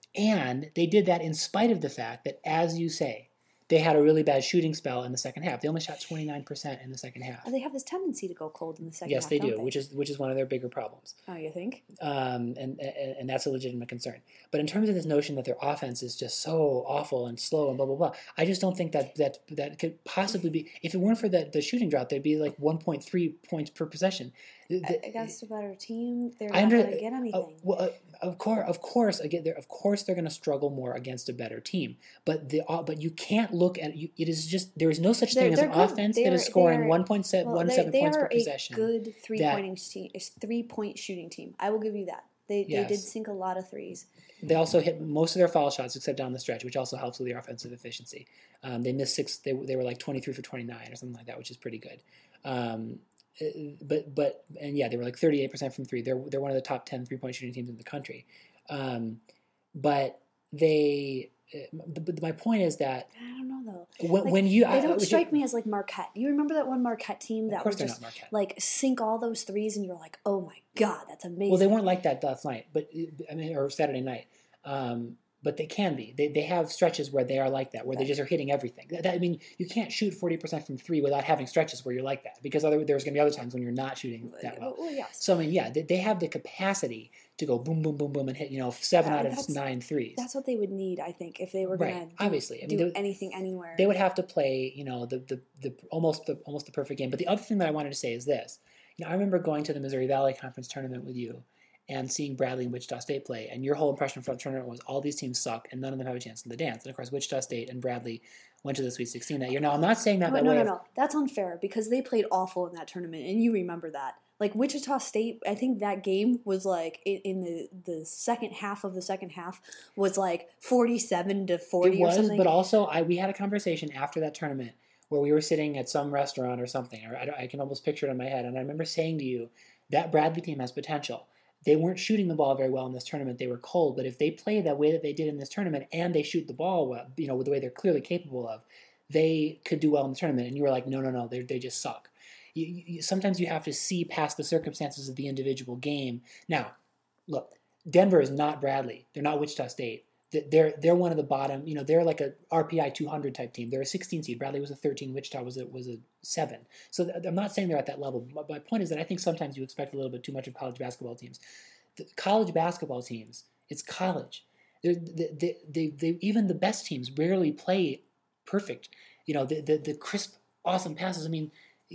And they did that in spite of the fact that, as you say, they had a really bad shooting spell in the second half. They only shot twenty-nine percent in the second half. They have this tendency to go cold in the second Yes, half. they don't do, which is which is one of their bigger problems. Oh, you think? Um, and, and and that's a legitimate concern. But in terms of this notion that their offense is just so awful and slow and blah blah blah, I just don't think that that that could possibly be. If it weren't for the, the shooting drought, they'd be like one point three points per possession. The- Against a better team, they're I not under, going to get anything. uh, well, uh, of course, of course, again, they're, of course, they're going to struggle more against a better team. But the uh, but you can't look at you, it is just there is no such They're- thing as they're an good. offense They that are- is they scoring are- one point seven Well, they, seven they points are per possession. a good three that- pointing team, three point shooting team. I will give you that. They they did Yes. sink a lot of threes. They also hit most of their foul shots except down the stretch, which also helps with their offensive efficiency. Um, they missed six. They they were like twenty-three for twenty-nine or something like that, which is pretty good. Um, uh, but but and yeah, they were like thirty-eight percent from three. They're they're one of the top ten three-point shooting teams in the country. Um, but they. Uh, but my point is that I don't know though. when, Like, when you They I- don't I- strike me as like Marquette. You remember that one Marquette team Of that course would they're just not Marquette. like sink all those threes, and you're like, oh my god, that's amazing. Well, they weren't like that last night, but I mean, or Saturday night. Um, but they can be. They they have stretches where they are like that, where they Right. just are hitting everything. That, that- I mean, you can't shoot forty percent from three without having stretches where you're like that, because other, there's going to be other times when you're not shooting that well. Well, yes. So I mean, yeah, they, they have the capacity to go boom, boom, boom, boom, and hit you know seven Yeah, out of that's- nine threes. That's what they would need, I think, if they were Right, going to obviously. I mean, do they- anything anywhere. They would have to play, you know, the the, the almost the almost the perfect game. But the other thing that I wanted to say is this: you know, I remember going to the Missouri Valley Conference tournament with you, and seeing Bradley and Wichita State play, and your whole impression from the tournament was all these teams suck, and none of them have a chance in the dance. And of course, Wichita State and Bradley went to the Sweet sixteen that year. Now, I'm not saying that no, that no, way. no, of- no. That's unfair because they played awful in that tournament, and you remember that. Like Wichita State, I think that game was like in, in the the second half of the second half was like forty-seven to forty It or was, something. but also I we had a conversation after that tournament where we were sitting at some restaurant or something, or I, don't- I can almost picture it in my head. And I remember saying to you, that Bradley team has potential. They weren't shooting the ball very well in this tournament. They were cold, but if they play the way that they did in this tournament and they shoot the ball well, you know, the way they're clearly capable of, they could do well in the tournament. And you were like, no, no, no, they they just suck. You, you, sometimes you have to see past the circumstances of the individual game. Now, look, Denver is not Bradley. They're not Wichita State. They're they're one of the bottom. You know, they're like a R P I two hundred type team. They're a sixteen seed. Bradley was a thirteen. Wichita was a was a seven. So th- I'm not saying they're at that level. My, my point is that I think sometimes you expect a little bit too much of college basketball teams. The college basketball teams, it's college. They're, they, they, they, they even the best teams rarely play perfect. You know, the the, the crisp, awesome passes. I mean.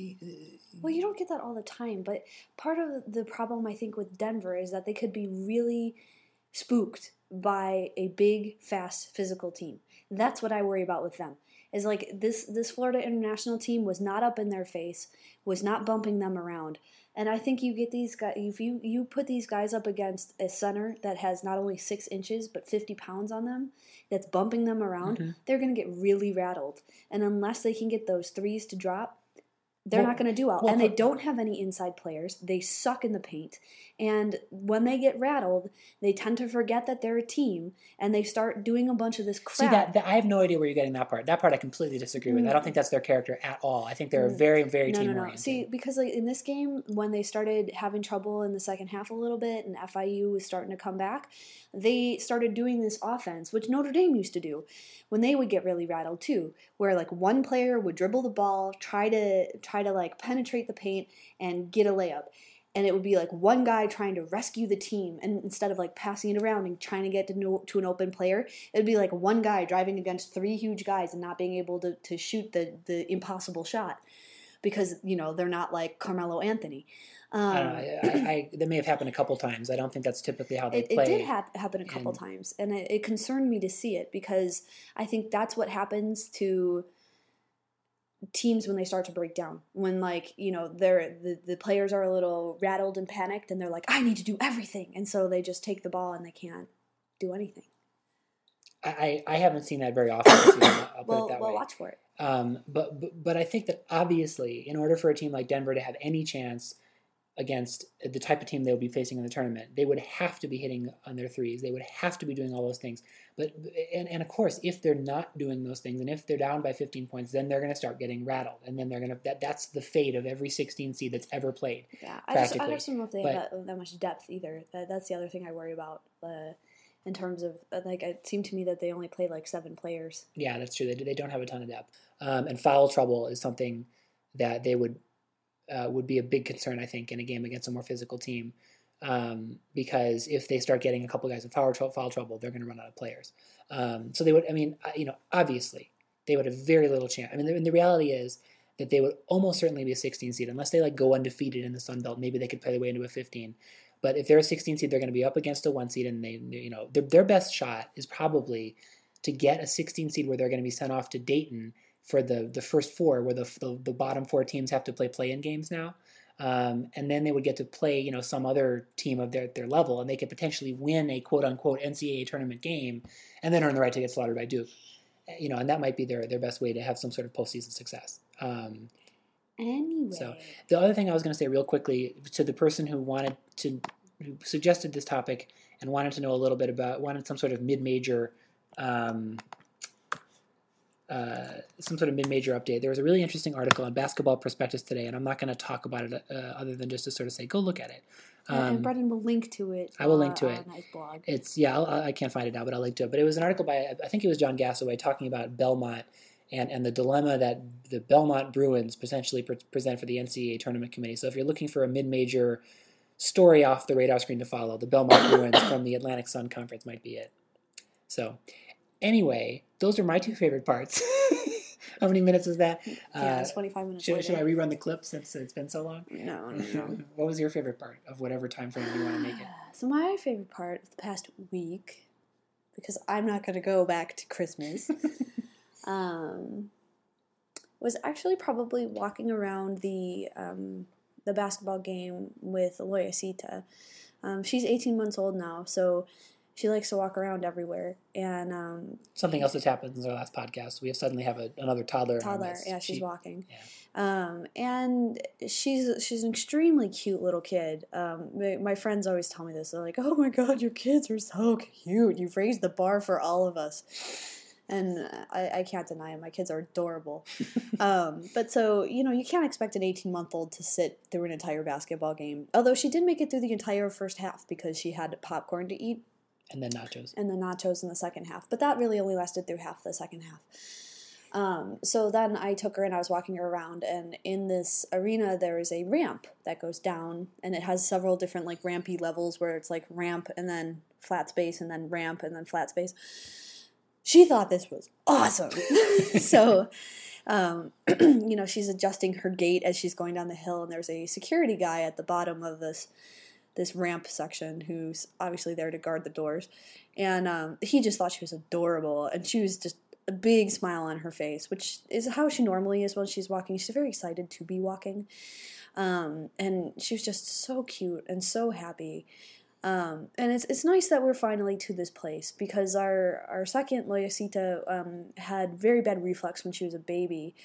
Well, you don't get that all the time, but part of the problem I think with Denver is that they could be really spooked by a big, fast, physical team. That's what I worry about with them. Is like this this Florida International team was not up in their face, was not bumping them around. And I think you get these guys, if you, you put these guys up against a center that has not only six inches but fifty pounds on them, that's bumping them around, Mm-hmm. they're going to get really rattled. And unless they can get those threes to drop, they're Well- not going to do well. well, and they co- don't have any inside players. They suck in the paint. And when they get rattled, they tend to forget that they're a team, and they start doing a bunch of this crap. See, that, that I have no idea where you're getting that part. That part I completely disagree with. I don't think that's their character at all. I think they're Mm. very, very no, no, no. team-oriented. See, because like in this game, when they started having trouble in the second half a little bit, and F I U was starting to come back, they started doing this offense, which Notre Dame used to do, when they would get really rattled too, where like one player would dribble the ball, try to try to like penetrate the paint and get a layup. And it would be like one guy trying to rescue the team, and instead of like passing it around and trying to get to, no, to an open player, it would be like one guy driving against three huge guys and not being able to, to shoot the, the impossible shot because, you know, they're not like Carmelo Anthony. Um, I don't know. I, I, I, that may have happened a couple times. I don't think that's typically how they it, play. it did hap- happen a couple and- times, and it, it concerned me to see it because I think that's what happens to teams when they start to break down, when like, you know, they're the, the players are a little rattled and panicked, and they're like, I need to do everything, and so they just take the ball and they can't do anything. I, I haven't seen that very often. This season, I'll put Well, it that well, way. watch for it. Um, but, but but I think that obviously, in order for a team like Denver to have any chance against the type of team they would be facing in the tournament, they would have to be hitting on their threes. They would have to be doing all those things. But and, and of course, if they're not doing those things, and if they're down by fifteen points, then they're going to start getting rattled, and then they're going to that that's the fate of every sixteen seed that's ever played. Yeah, I just I practically. just don't know if they But- have that, that much depth either. That, that's the other thing I worry about. Uh, in terms of uh, like, it seemed to me that they only played like seven players. Yeah, that's true. They they don't have a ton of depth, um, and foul trouble is something that they would uh, would be a big concern, I think, in a game against a more physical team, um, because if they start getting a couple guys in foul, tr- foul trouble, they're going to run out of players. Um, so they would. I mean, you know, obviously they would have very little chance. I mean, the, the reality is that they would almost certainly be a sixteen seed unless they like go undefeated in the Sun Belt. Maybe they could play their way into a fifteen. But if they're a sixteen seed, they're going to be up against a one seed, and they, you know, their, their best shot is probably to get a sixteen seed where they're going to be sent off to Dayton for the, the first four, where the, the the bottom four teams have to play play-in games now, um, and then they would get to play, you know, some other team of their their level, and they could potentially win a quote unquote N C double A tournament game, and then earn the right to get slaughtered by Duke, you know, and that might be their their best way to have some sort of postseason success. Um, Anyway, So the other thing I was going to say real quickly to the person who wanted to, who suggested this topic and wanted to know a little bit about, wanted some sort of mid-major, um, uh, some sort of mid-major update. There was a really interesting article on Basketball Prospectus today, and I'm not going to talk about it uh, other than just to sort of say, go look at it. and- Um, and Brendan will link to it. I will link uh, to it. on his blog. It's yeah, I'll, I can't find it now, but I'll link to it. But it was an article by I think it was John Gassaway talking about Belmont and and the dilemma that the Belmont Bruins potentially pre- present for the N C double A tournament committee. So if you're looking for a mid-major story off the radar screen to follow, the Belmont Bruins from the Atlantic Sun Conference might be it. So anyway, those are my two favorite parts. How many minutes was that? Yeah, Uh, it's twenty-five minutes should, later. should I rerun the clip since it's been so long? No, no, no. What was your favorite part of whatever time frame you want to make it? So my favorite part of the past week, because I'm not going to go back to Christmas, um, was actually probably walking around the um, the basketball game with Loyacita. Um, she's eighteen months old now, so she likes to walk around everywhere. And um, Something else that's happened since our last podcast. We have suddenly have a, another toddler. in our toddler, midst. yeah, she's She- walking. yeah. Um, and she's she's an extremely cute little kid. Um, my, my friends always tell me this. They're like, "Oh my God, your kids are so cute. You've raised the bar for all of us." And I, I can't deny it. My kids are adorable. um, but so, you know, you can't expect an eighteen-month-old to sit through an entire basketball game. Although she did make it through the entire first half because she had popcorn to eat And then nachos. and the nachos in the second half. But that really only lasted through half the second half. Um, so then I took her and I was walking her around, and in this arena there is a ramp that goes down, and it has several different like rampy levels where it's like ramp and then flat space and then ramp and then flat space. She thought this was awesome. So, um, you know, she's adjusting her gait as she's going down the hill, and there's a security guy at the bottom of this this ramp section who's obviously there to guard the doors. And um, he just thought she was adorable, and she was just a big smile on her face, which is how she normally is when she's walking. She's very excited to be walking. Um, and she was just so cute and so happy. Um, and it's it's nice that we're finally to this place, because our, our second Loyacita um, had very bad reflux when she was a baby.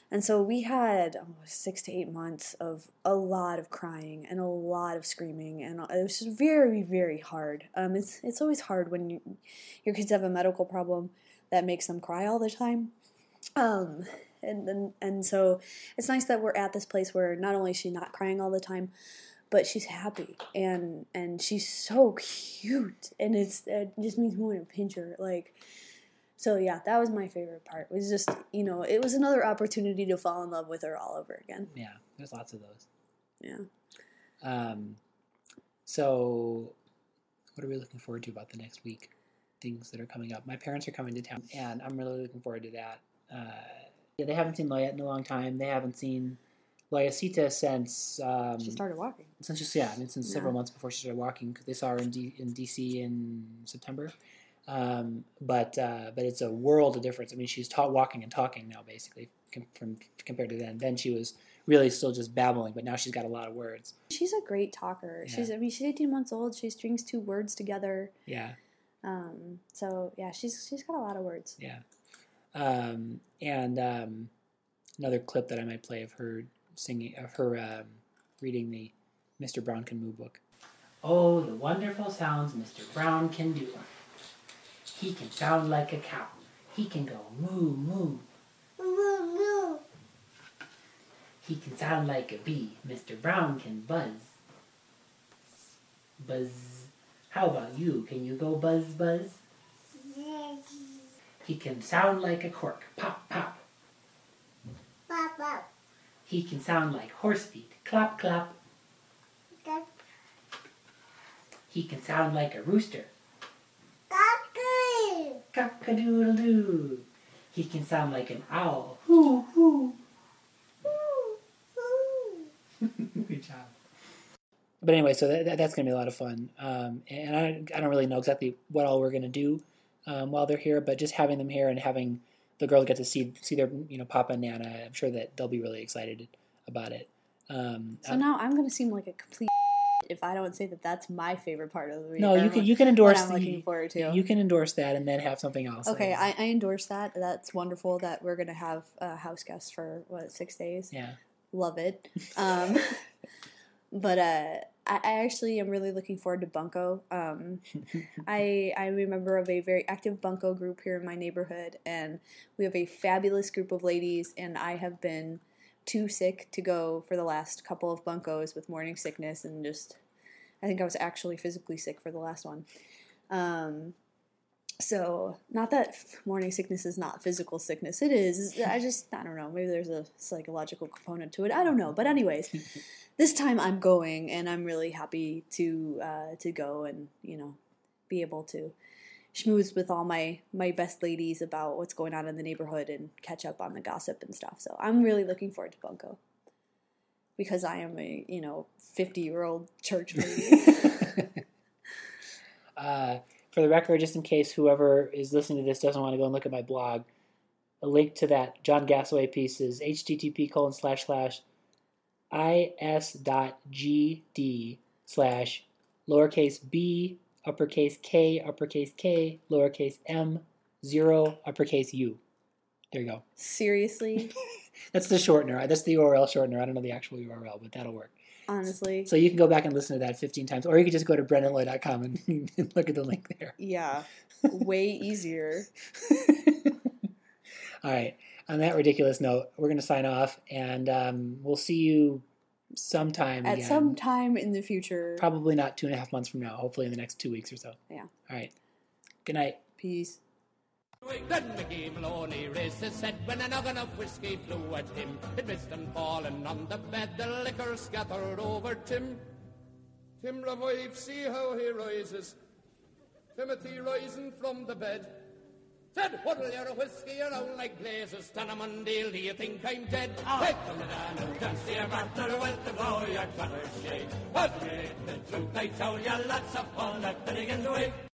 And so we had oh, six to eight months of a lot of crying and a lot of screaming, and it was just very, very hard. Um, it's it's always hard when you, your kids have a medical problem that makes them cry all the time. Um, and, and and so it's nice that we're at this place where not only is she not crying all the time, but she's happy, and and she's so cute, and it's it just makes me want to pinch her, like. So yeah, that was my favorite part. It was just, you know, it was another opportunity to fall in love with her all over again. Yeah, there's lots of those. Yeah. Um. So, what are we looking forward to about the next week? Things that are coming up. My parents are coming to town, and I'm really looking forward to that. Uh, yeah, they haven't seen Loyette in a long time. They haven't seen Loyacita since um, she started walking. Since just yeah, I mean since Yeah. several months before she started walking, because they saw her in D, in D C in September. Um, but uh, but it's a world of difference. I mean, she's taught walking and talking now, basically, com- from compared to then. Then she was really still just babbling, but now she's got a lot of words. She's a great talker. Yeah. She's I mean, she's eighteen months old. She strings two words together. Yeah, Um, so yeah, she's she's got a lot of words. yeah. Um, and um, another clip that I might play of her singing, of her um, reading the Mister Brown Can Moo book. Oh, the wonderful sounds Mister Brown can do. He can sound like a cow. He can go moo, moo. Moo, moo. He can sound like a bee. Mister Brown can buzz. Buzz. How about you? Can you go buzz, buzz? He can sound like a cork. Pop, pop. Pop, pop. He can sound like horse feet. Clap, clap. Duck, He can sound like a rooster. duck. Cock-a-doodle-doo. He can sound like an owl. Hoo, hoo. Ooh, ooh. Good job. But anyway, so that, that, that's going to be a lot of fun. Um, and I, I don't really know exactly what all we're going to do um, while they're here, but just having them here and having the girls get to see see their you know Papa and Nana, I'm sure that they'll be really excited about it. Um, So um, now I'm gonna seem like a complete if I don't say that that's my favorite part of the week. no, or you can what- you can endorse. what I'm the- looking forward to. You can endorse that and then have something else. Okay, I, I endorse that. That's wonderful that we're gonna have a house guest for what six days. yeah. Love it. Um, but uh, I, I actually am really looking forward to Bunko. Um, I I remember of a very active Bunko group here in my neighborhood, and we have a fabulous group of ladies. And I have been too sick to go for the last couple of Bunkos with morning sickness, and just I think I was actually physically sick for the last one. Um, So, not that morning sickness is not physical sickness. It is. I just, I don't know. Maybe there's a psychological component to it. I don't know. But anyways, this time I'm going, and I'm really happy to uh, to go and, you know, be able to schmooze with all my, my best ladies about what's going on in the neighborhood and catch up on the gossip and stuff. So, I'm really looking forward to Bunko. Because I am a, you know, fifty-year-old church lady. uh, for the record, just in case whoever is listening to this doesn't want to go and look at my blog, a link to that John Gasaway piece is http colon slash slash is.gd slash lowercase b uppercase k uppercase k lowercase m zero uppercase u. There you go. Seriously? That's the shortener. That's the U R L shortener. I don't know the actual U R L, but that'll work. Honestly. So you can go back and listen to that fifteen times, or you can just go to brendan loy dot com and, and look at the link there. Yeah. Way easier. All right. On that ridiculous note, we're going to sign off, and um, we'll see you sometime At again. some time in the future. Probably not two and a half months from now. Hopefully in the next two weeks or so. Yeah. All right. Good night. Peace. Then Mickey Maloney raised his head when a noggin of whiskey flew at him. It missed him falling on the bed, the liquor scattered over Tim. Tim revived, see how he rises. Timothy rising from the bed. Said, what'll your whiskey around like blazes? Tannaman Dale, do you think I'm dead? Take them down and dance to your partner, well to blow your colour shade. But the truth I tell you, lots of fun at Finnegan's Way.